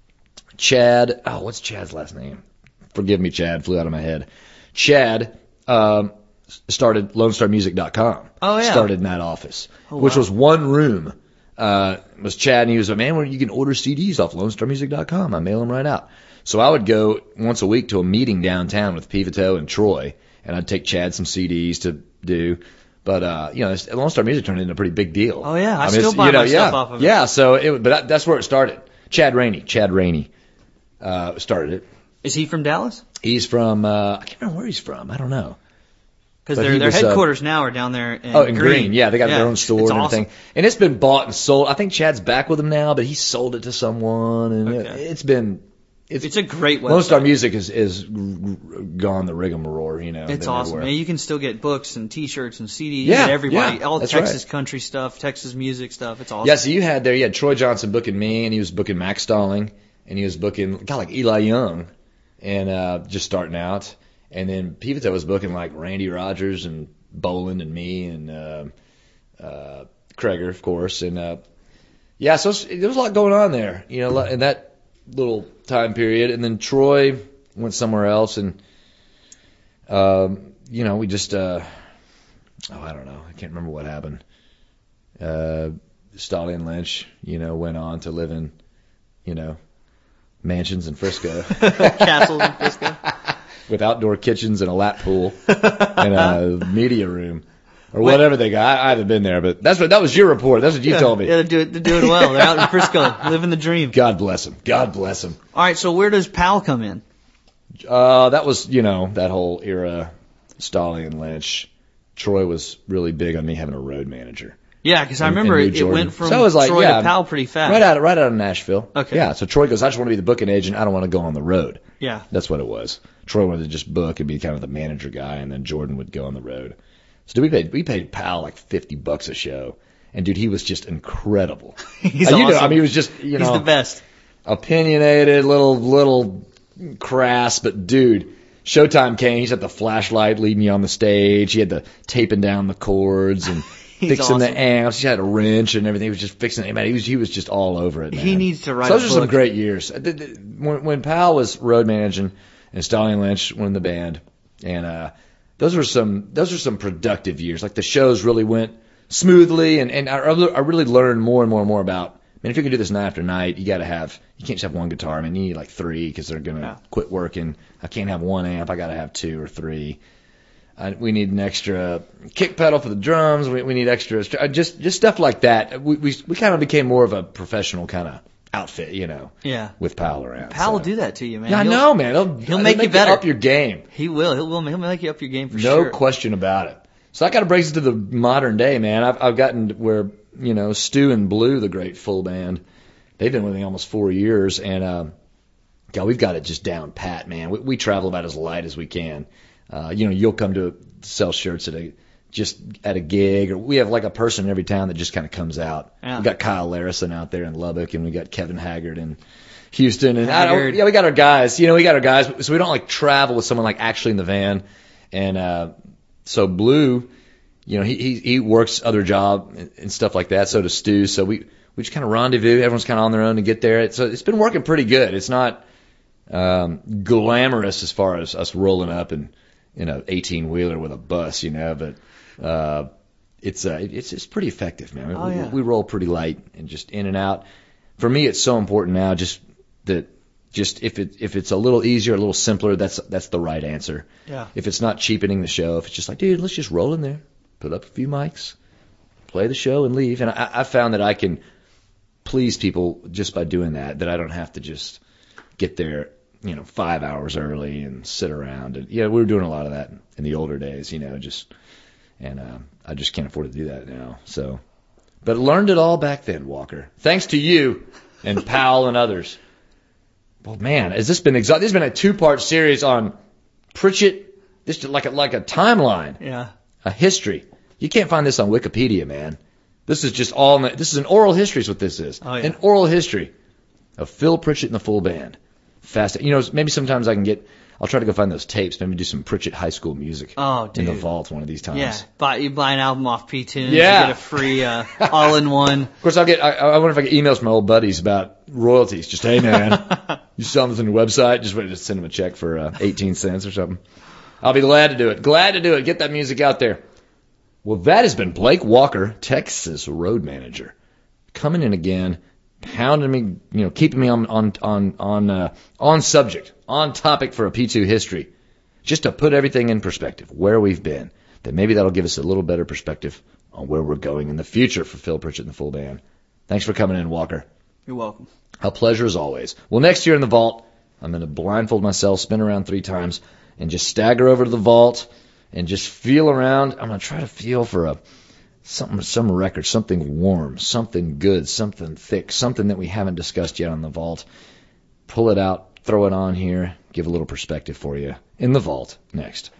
Chad, oh, what's Chad's last name? Forgive me, Chad, flew out of my head. Chad um, started Lone Star Music dot com. Oh, yeah. Started in that office, Oh, which wow. was one room. Uh, it was Chad, and he was like, man, where you can order C Ds off Lone Star Music dot com. I mail them right out. So I would go once a week to a meeting downtown with Pivito and Troy, and I'd take Chad some C Ds to do. But, uh, you know, it's- Lone Star Music turned into a pretty big deal. Oh, yeah. I mean, still it's- buy you know, my stuff yeah, off of it. Yeah, so it, but that, that's where it started. Chad Rainey, Chad Rainey, uh, started it. Is he from Dallas? He's from, uh, I can't remember where he's from. I don't know. Because But their he their was, uh, headquarters now are down there in Oh, in Green. Green, yeah, they got Yeah, their own store it's and awesome. everything, and it's been bought and sold. I think Chad's back with them now, but he sold it to someone, and it, Okay. it's been it's, It's a great website. Lone Star Music is is gone the rigmarole, you know. It's than awesome, everywhere. man. You can still get books and T-shirts and C Ds. Yeah, You get everybody, yeah, all that's Texas right. country stuff, Texas music stuff. It's awesome. Yeah, so you had there, you had Troy Johnson booking me, and he was booking Max Stalling, and he was booking a guy like Eli Young, and uh, just starting out, and then Pivota was booking like Randy Rogers and Boland and me and uh, uh, Kreger, of course, and uh, yeah, so it's- there was a lot going on there, you know, in that little time period, and then Troy went somewhere else, and um, you know, we just uh, oh, I don't know, I can't remember what happened. Uh, Stalling and Lynch, you know, went on to live in, you know, mansions in Frisco Castles in Frisco. with outdoor kitchens and a lap pool and a media room or whatever they got. I, I haven't been there, but that's what that was your report. That's what you yeah, told me. Yeah, they're doing, they're doing well. They're out in Frisco, living the dream. God bless them. God bless them. All right, so where does Pal come in? Uh, that was, you know, that whole era, Stalling and Lynch. Troy was really big on me having a road manager. Yeah, because I And- remember and it, New it Jordan. went from So it was like, Troy yeah, to Pal pretty fast. Right out, right out of Nashville. Okay. Yeah. So Troy goes, I just want to be the booking agent. I don't want to go on the road. Yeah. That's what it was. Troy wanted to just book and be kind of the manager guy, and then Jordan would go on the road. So dude, we paid we paid Pal like fifty bucks a show, and dude, he was just incredible. He's Uh, you know, awesome. I mean, he was just you He's know the best. opinionated, little little crass, but dude. Showtime came. He's had the flashlight leading you on the stage. He had the taping down the chords and He's fixing the awesome. amps. He had a wrench and everything. He was just fixing it. Man, he was he was just all over it. Man. He needs to write So those a are some book. great years. The- the- When, when Powell was road managing and Stalling and Lynch were in the band, and uh, those were some those were some productive years. Like the shows really went smoothly, and and I, I really learned more and more and more about. I mean, if you're gonna do this night after night, you got to have. You can't just have one guitar. I mean, you need like three because they're gonna Yeah. quit working. I can't have one amp. I got to have two or three. I, we need an extra kick pedal for the drums. We, we need extra, uh, just just stuff like that. We we we kind of became more of a professional kind of outfit, you know, Yeah. with Powell around. Pal so. will do that to you, man. Yeah, I He'll- know, man. He'll, he'll make you better. up your game. He will. He'll, will- he'll make you up your game for No sure. question about it. So that kind of brings us to the modern day, man. I've I've gotten to where you know Stu and Blue, the great full band, they've been with me almost four years, and um, God, we've got it just down pat, man. We, we travel about as light as we can. Uh, you know, you'll come to sell shirts at a just at a gig, or we have like a person in every town that just kind of comes out. Yeah. We got Kyle Larison out there in Lubbock, and we got Kevin Haggard in Houston, and I Haggard. don't, yeah, we got our guys. You know, we got our guys, so we don't like travel with someone like actually in the van, and uh, so Blue, you know, he he, he works other job and, and stuff like that. So does Stu. So we we just kind of rendezvous. Everyone's kind of on their own to get there. So it's been working pretty good. It's not um, glamorous as far as us rolling up in in a eighteen wheeler with a bus, you know, but uh, it's uh, it's it's pretty effective, man. Oh, we, yeah. we roll pretty light and just in and out. For me, it's so important now. Just that, just if it if it's a little easier, a little simpler, that's that's the right answer. Yeah. If it's not cheapening the show, if it's just like, dude, let's just roll in there, put up a few mics, play the show, and leave. And I, I found that I can please people just by doing that. That I don't have to just get there, you know, five hours early and sit around. And yeah, we were doing a lot of that in the older days, you know, just and uh, I just can't afford to do that now. So, but learned it all back then, Walker. Thanks to you and Powell and others. Well, man, has this been exhausting? This has been a two-part series on Pritchett. This is like a, like a timeline, Yeah. a history. You can't find this on Wikipedia, man. This is just all. This is an oral history. Is what this is. Oh, yeah. An oral history of Phil Pritchett and the full band. Fast. You know, maybe sometimes I can get. I'll try to go find those tapes. Maybe do some Pritchett high school music. Oh, In the dude. vault one of these times. Yeah. Buy, you buy an album off P-Tunes. Yeah. You get a free uh, all-in-one. Of course, I'll get. I, I wonder if I get emails from my old buddies about royalties. Just, hey man, you sell this on your website? Just wait, just send them a check for uh, eighteen cents or something. I'll be glad to do it. Glad to do it. Get that music out there. Well, that has been Blake Walker, Texas road manager, coming in again, pounding me, you know, keeping me on on on on uh, on subject, on topic for a P two history, just to put everything in perspective, where we've been. That maybe that'll give us a little better perspective on where we're going in the future for Phil Pritchett and the full band. Thanks for coming in, Walker. You're welcome. A pleasure as always. Well, next year in the vault, I'm going to blindfold myself, spin around three times, and just stagger over to the vault and just feel around. I'm going to try to feel for a something, some record, something warm, something good, something thick, something that we haven't discussed yet on the vault. Pull it out, throw it on here, give a little perspective for you in the vault next.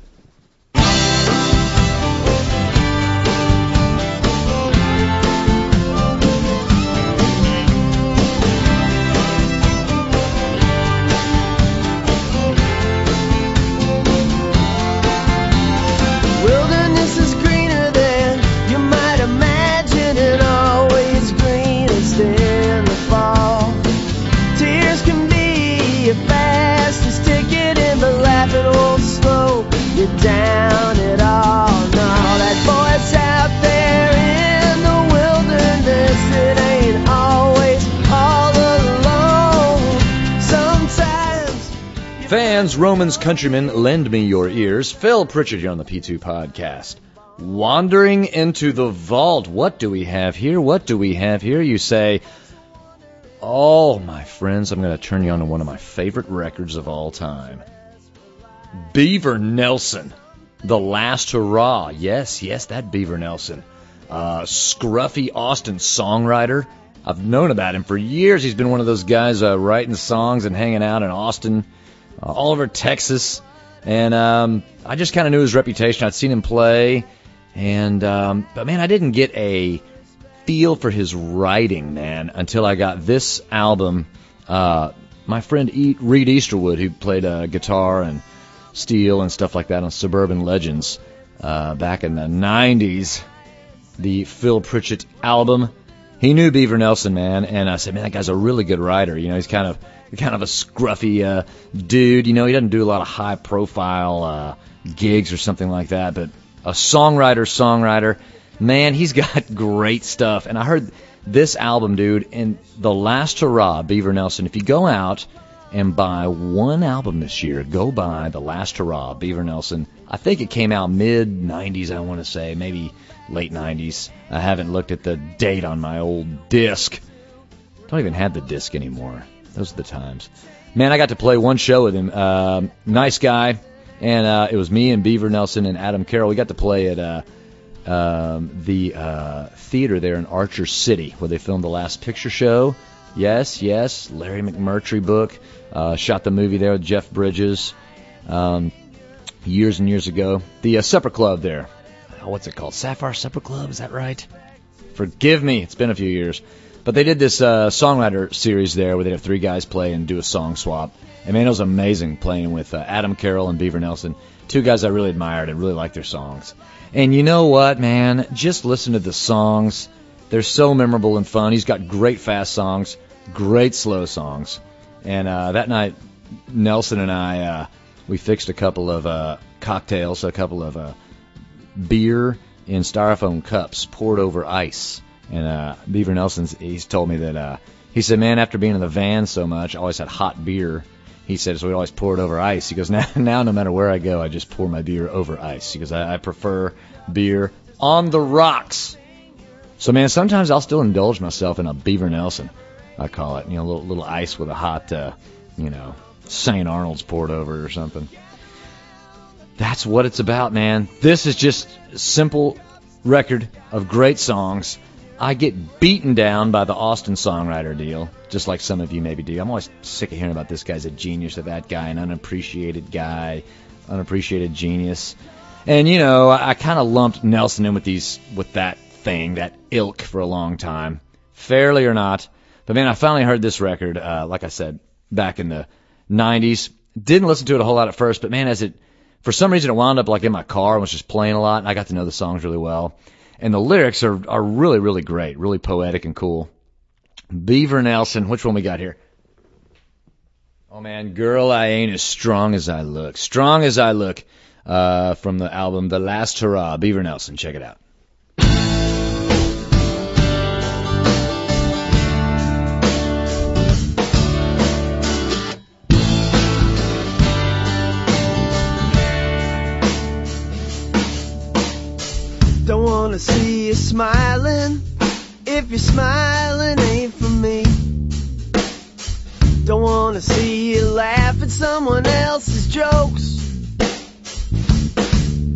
Down at all. No, that voice out there in the wilderness, it ain't always all alone. Sometimes fans, Romans, countrymen, lend me your ears. Phil Pritchard here on the P two Podcast. Wandering into the vault. What do we have here? What do we have here? You say, oh, my friends, I'm going to turn you on to one of my favorite records of all time. Beaver Nelson, The Last Hurrah. Yes, yes, that Beaver Nelson. Uh, scruffy Austin songwriter. I've known about him for years. He's been one of those guys uh, writing songs and hanging out in Austin, uh, all over Texas. And um, I just kind of knew his reputation. I'd seen him play. And um, but, man, I didn't get a feel for his writing, man, until I got this album. Uh, my friend e- Reed Easterwood, who played uh, guitar and steel and stuff like that on Suburban Legends uh, back in the nineties, the Phil Pritchett album. He knew Beaver Nelson, man, and I said, man, that guy's a really good writer. You know, he's kind of kind of a scruffy uh, dude. You know, he doesn't do a lot of high-profile uh, gigs or something like that, but a songwriter, songwriter. Man, he's got great stuff. And I heard this album, dude, and The Last Hurrah, Beaver Nelson. If you go out and buy one album this year, go buy The Last Hurrah, Beaver Nelson. I think it came out mid nineties, I want to say, maybe late nineties. I haven't looked at the date on my old disc. Don't even have the disc anymore. Those are the times. Man, I got to play one show with him. Uh, nice guy. And uh, it was me and Beaver Nelson and Adam Carroll. We got to play at uh, um, the uh, theater there in Archer City where they filmed The Last Picture Show. Yes, yes, Larry McMurtry book. Uh, shot the movie there with Jeff Bridges um, years and years ago. The uh, Supper Club there. Oh, what's it called? Sapphire Supper Club, is that right? Forgive me, it's been a few years. But they did this uh, songwriter series there where they'd have three guys play and do a song swap. And, man, it was amazing playing with uh, Adam Carroll and Beaver Nelson, two guys I really admired and really liked their songs. And you know what, man? Just listen to the songs. They're so memorable and fun. He's got great fast songs, great slow songs. And uh, that night, Nelson and I, uh, we fixed a couple of uh, cocktails, a couple of uh, beer in styrofoam cups poured over ice. And uh, Beaver Nelson's, he's told me that, uh, he said, man, after being in the van so much, I always had hot beer. He said, so we always pour it over ice. He goes, now, now no matter where I go, I just pour my beer over ice. He goes, I, I prefer beer on the rocks. So, man, sometimes I'll still indulge myself in a Beaver Nelson, I call it. You know, a little, little ice with a hot, uh, you know, Saint Arnold's poured over it or something. That's what it's about, man. This is just a simple record of great songs. I get beaten down by the Austin songwriter deal, just like some of you maybe do. I'm always sick of hearing about this guy's a genius or that guy, an unappreciated guy, unappreciated genius. And, you know, I, I kind of lumped Nelson in with these, with that thing, that ilk for a long time, fairly or not. But, man, I finally heard this record, uh, like I said, back in the nineties. Didn't listen to it a whole lot at first, but, man, as it, for some reason it wound up like in my car and was just playing a lot, and I got to know the songs really well. And the lyrics are, are really, really great, really poetic and cool. Beaver Nelson, which one we got here? Oh, man, Girl, I Ain't As Strong As I Look. Strong As I Look, uh, from the album The Last Hurrah, Beaver Nelson. Check it out. Don't wanna see you smiling. If you're smiling, ain't for me. Don't wanna see you laugh at someone else's jokes.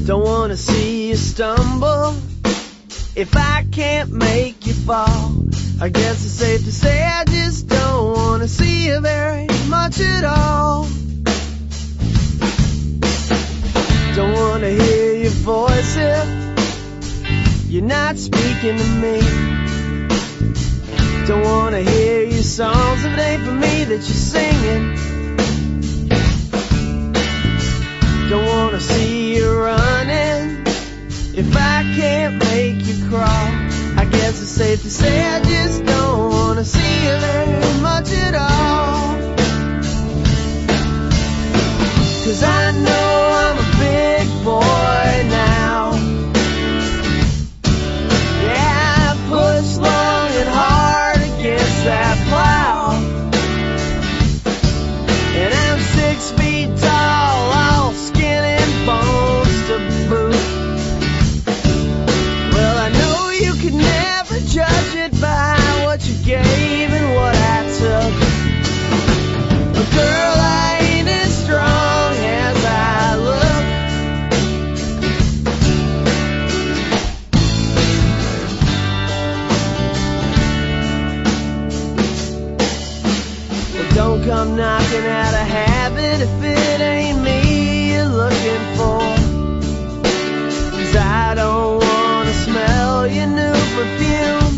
Don't wanna see you stumble if I can't make you fall. I guess it's safe to say I just don't wanna see you very much at all. Don't wanna hear your voice if you're not speaking to me. Don't wanna hear your songs if it ain't for me that you're singing. Don't wanna see you running if I can't make you crawl. I guess it's safe to say I just don't wanna see you very much at all. 'Cause I know I'm a big boy now. Yeah, I push long and hard against that plow. And I'm six feet tall, all skin and bones to boot. Well, I know you could never judge it by what you gave and what I took. But girl, I ain't as strong as I look. Well, don't come knocking at a habit if it ain't me you're looking for. 'Cause I don't wanna smell your new perfume.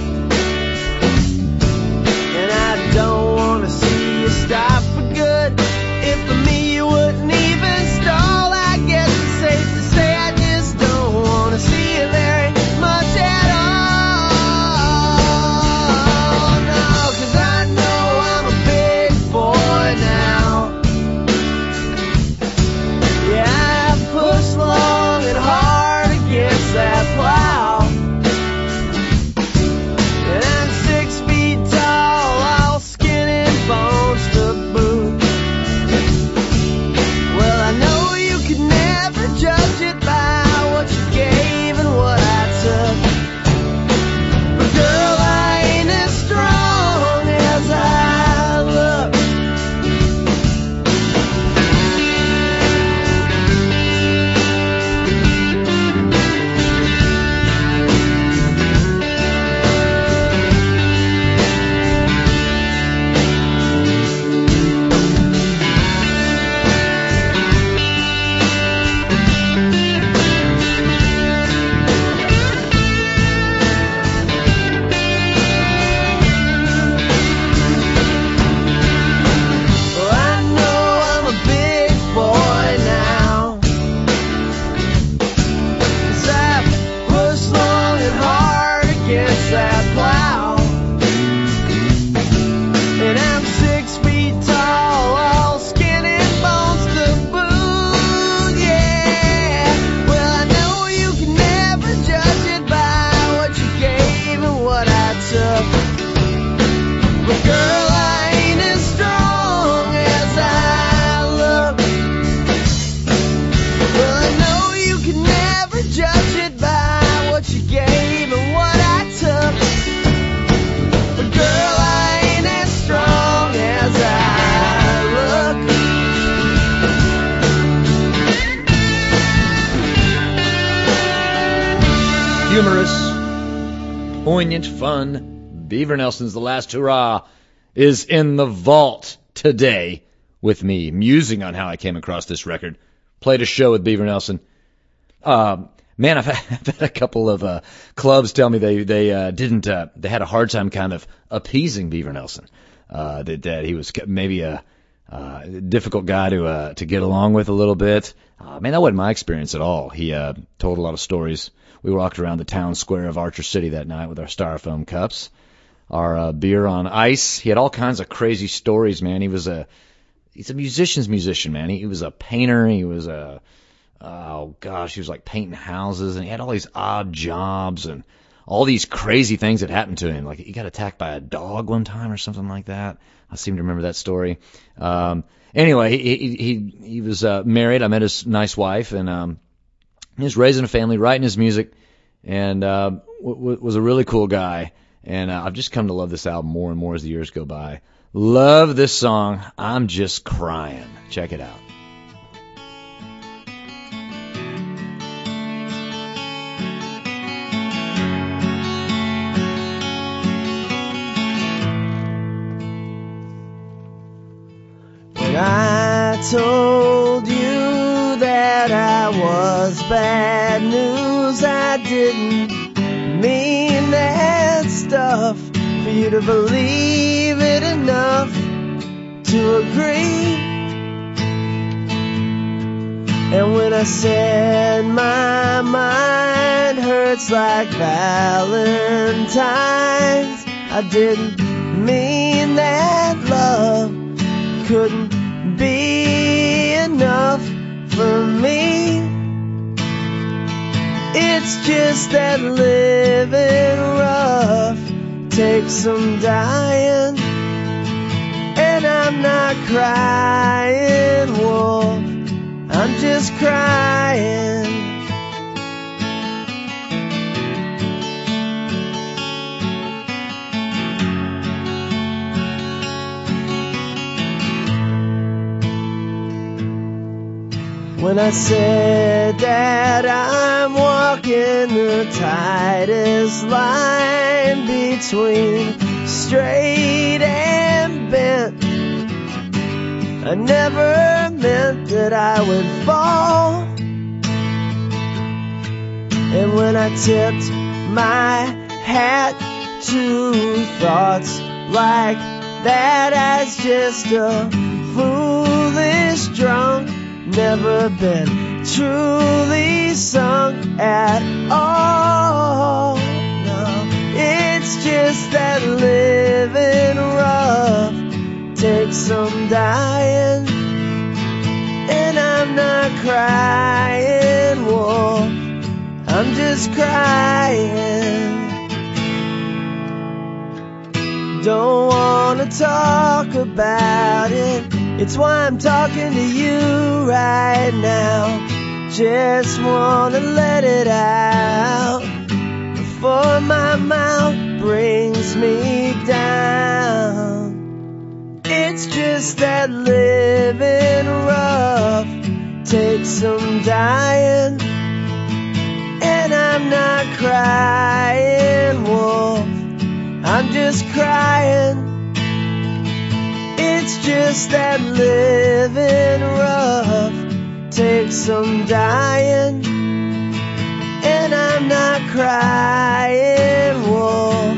And I don't wanna see you stop for good. If for me you wouldn't even stall. I guess it's safe to say I just don't wanna see you very much at all. No, 'cause I know I'm a big boy now. Yeah, I push long and hard against that plow. And I'm six feet tall, all skin and bones to boot. Well, I know you could never judge it by what you gave and what I took. But girl, I ain't as strong as I look. Well, I know I'm a big boy now. 'Cause I've pushed long and hard against that plow. And I'm six feet tall, all skin and bones to boot, yeah. Well, I know you can never judge it by what you gave and what I took. But girl, I ain't as strong as I look. Well, I know you can never judge it by what you gave and what I took. But girl, I ain't as strong as I look. Humorous, poignant fun. Beaver Nelson's The Last Hurrah is in the vault today with me, musing on how I came across this record. Played a show with Beaver Nelson. Uh, man, I've had, I've had a couple of uh, clubs tell me they they uh, didn't uh, they had a hard time kind of appeasing Beaver Nelson. Uh, that, that he was maybe a uh, difficult guy to uh, to get along with a little bit. Uh, man, that wasn't my experience at all. He uh, told a lot of stories. We walked around the town square of Archer City that night with our styrofoam cups, our uh, beer on ice. He had all kinds of crazy stories, man. He was a he's a musician's musician, man. He, he was a painter. He was a oh gosh, he was like painting houses, and he had all these odd jobs and all these crazy things that happened to him. Like he got attacked by a dog one time or something like that. I seem to remember that story. Um, anyway, he he he, he was uh, married. I met his nice wife, and um, he was raising a family, writing his music, and uh, w- w- was a really cool guy. And uh, I've just come to love this album more and more as the years go by. Love this song, I'm Just Crying. Check it out. I told you that I was bad news. I didn't mean that stuff for you to believe it enough to agree. And when I said my mind hurts like Valentine's, I didn't mean that love couldn't be enough for me. It's just that living rough takes some dying, and I'm not crying wolf, I'm just crying. When I said that I'm walking the tightest line between straight and bent, I never meant that I would fall. And when I tipped my hat to thoughts like that as just a foolish drunk, never been truly sunk at all. No, it's just that living rough takes some dying, and I'm not crying wolf, I'm just crying. Don't wanna talk about it, it's why I'm talking to you right now. Just wanna let it out before my mouth brings me down. It's just that living rough takes some dying, and I'm not crying wolf, I'm just crying. It's just that living rough takes some dying, and I'm not crying wolf.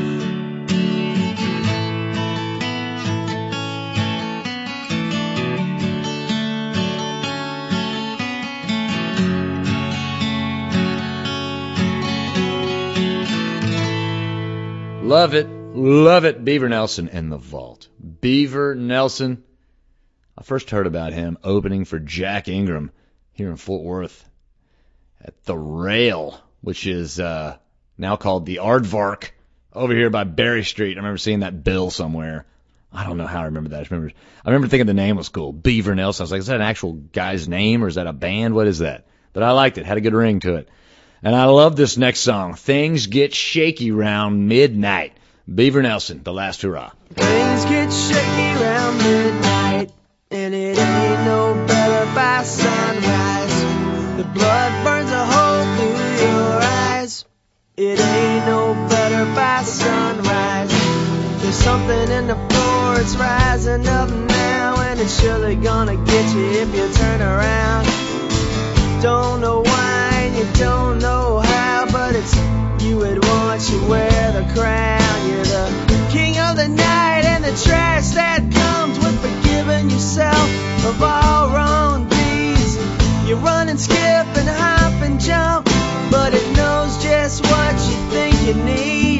Love it, love it. Beaver Nelson and the Vault. Beaver Nelson. I first heard about him opening for Jack Ingram here in Fort Worth at the Rail, which is uh, now called the Aardvark, over here by Berry Street. I remember seeing that bill somewhere. I don't know how I remember that. I remember, I remember thinking the name was cool, Beaver Nelson. I was like, is that an actual guy's name or is that a band? What is that? But I liked it. Had a good ring to it. And I love this next song, Things Get Shaky Round Midnight. Beaver Nelson, The Last Hurrah. Things get shaky round midnight, and it ain't no better by sunrise. The blood burns a hole through your eyes. It ain't no better by sunrise. There's something in the floor, it's rising up now, and it's surely gonna get you if you turn around. Don't know why and you don't know how, but it's you would want you wear the crown. You're the king of the night, and the trash that comes with forgiving yourself of all wrong deeds. You run and skip and hop and jump, but it knows just what you think you need.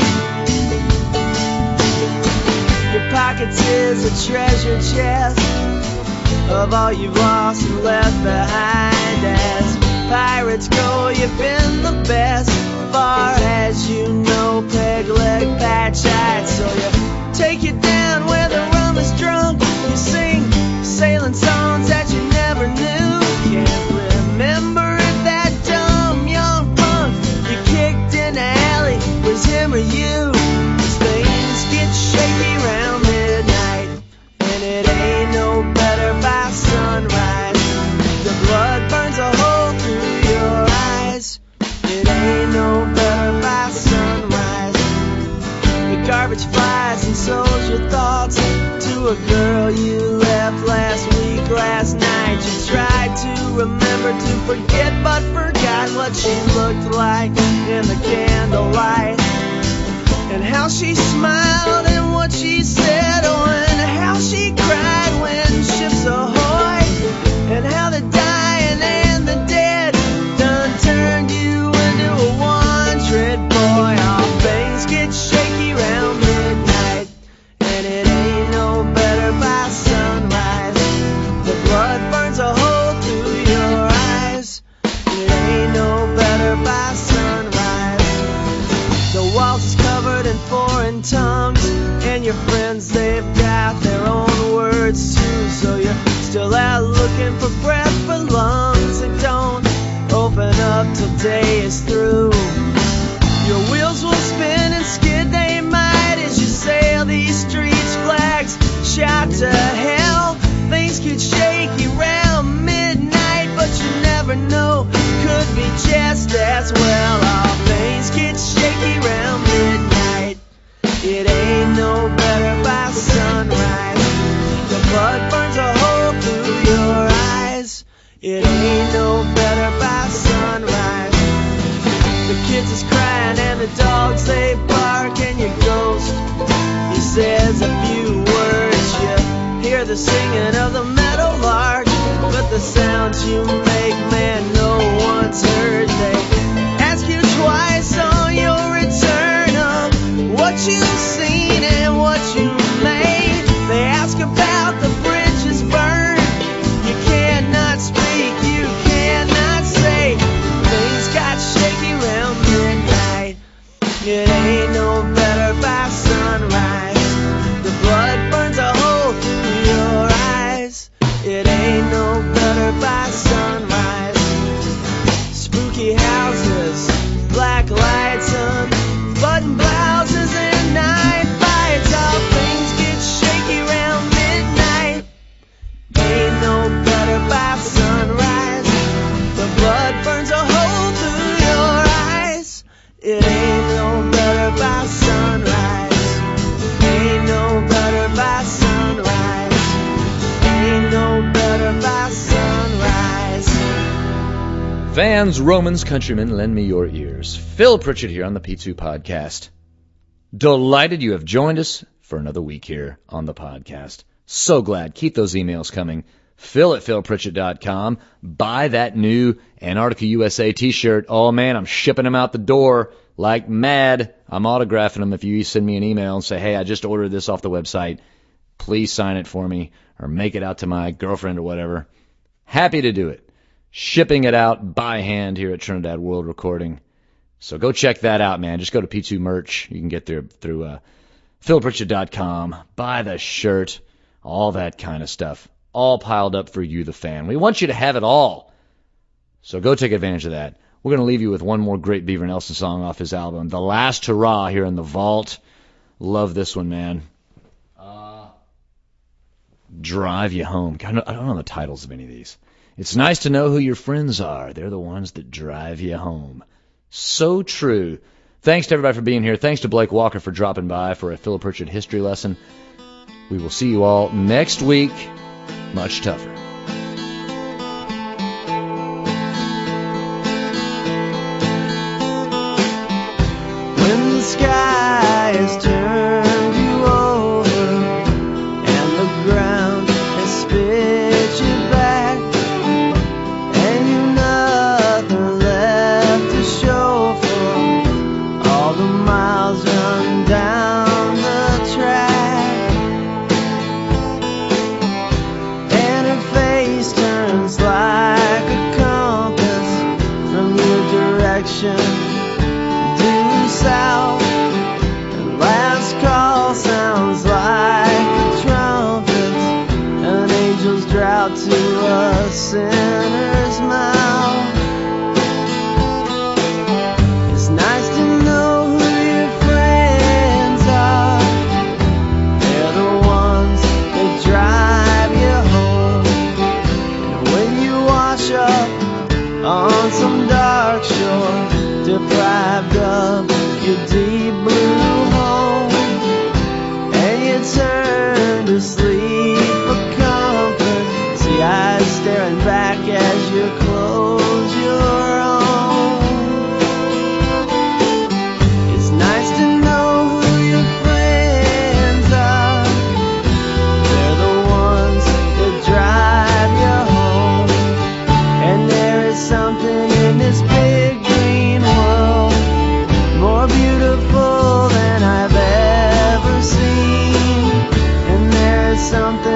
Your pockets is a treasure chest of all you've lost and left behind. As pirates go, you've been the best, far as you know, peg leg, patch eyed. So you take you down where the rum is drunk. You sing sailing songs that you never knew. Can't remember if that dumb young punk you kicked in the alley was him or you. 'Cause things get shaky round midnight, and it ain't no better by sunrise. The blood burns a hole through your eyes. It ain't no better by sunrise. The garbage flies and sows your thoughts to a girl you left last week last night. She tried to remember to forget, but forgot what she looked like in the candlelight. And how she smiled and what she said, oh, and how she cried when ships ahoy. And how the dying and the dead done turned you into a one-trick boy. All things get shaky round midnight, and it ain't no better by sunrise. The blood burns a hole through your eyes. It ain't no better by sunrise. The walls is covered in foreign tongues, and your friends, they've got their own words too. So you're still out looking for breath for lungs that don't open up till day is through. Your wheels will spin and skid, they might, as you sail these streets. Flags shout to hell. Things get shaky round midnight, but you never know, could be just as well. All things get shaky round midnight. It ain't no better by sunrise. The blood burns a hole through your eyes. It ain't no better by sunrise. The kids is crying and the dogs they bark, and your ghost, he says a few words. You hear the singing of the meadowlark, but the sounds you make, man, no one's heard. They ask you twice on your return of what you've seen and what you made. They ask about the bridges burned. You cannot speak, you cannot say. Things got shaky round midnight. It ain't no better by sunrise. The blood burns a hole through your eyes. It ain't no better by sunrise. Spooky houses, black lights on, button blouses and night fights. All things get shaky round midnight. Ain't no better by sunrise. The blood burns a hole through your eyes. It ain't no better by sunrise. Ain't no better by sunrise. Ain't no better by sunrise. Fans, Romans, countrymen, lend me your ears. Phil Pritchett here on the P two Podcast. Delighted you have joined us for another week here on the podcast. So glad. Keep those emails coming. Phil at phil pritchett dot com. Buy that new Antarctica U S A t-shirt. Oh, man, I'm shipping them out the door like mad. I'm autographing them if you send me an email and say, hey, I just ordered this off the website. Please sign it for me or make it out to my girlfriend or whatever. Happy to do it. Shipping it out by hand here at Trinidad World Recording. So go check that out, man. Just go to P two Merch. You can get there through uh, phil pritchett dot com. Buy the shirt, all that kind of stuff. All piled up for you, the fan. We want you to have it all. So go take advantage of that. We're going to leave you with one more great Beaver Nelson song off his album, The Last Hurrah, here in the vault. Love this one, man. Uh, Drive You Home. I don't, I don't know the titles of any of these. It's nice to know who your friends are. They're the ones that drive you home. So true. Thanks to everybody for being here. Thanks to Blake Walker for dropping by for a Philip Pritchett history lesson. We will see you all next week. Much tougher. When the sky has turned you over and the ground has spit you back, and you've nothing left to show for all the miles run down the track, and her face turns like a compass from your direction due south, and last call sounds like a trumpet, an angel's drought to a sinner's mouth. It's nice to know who your friends are. They're the ones that drive you home, and when you wash up on some dark shore, deprived of your deep blue home, and you turn to sleep for comfort. See, something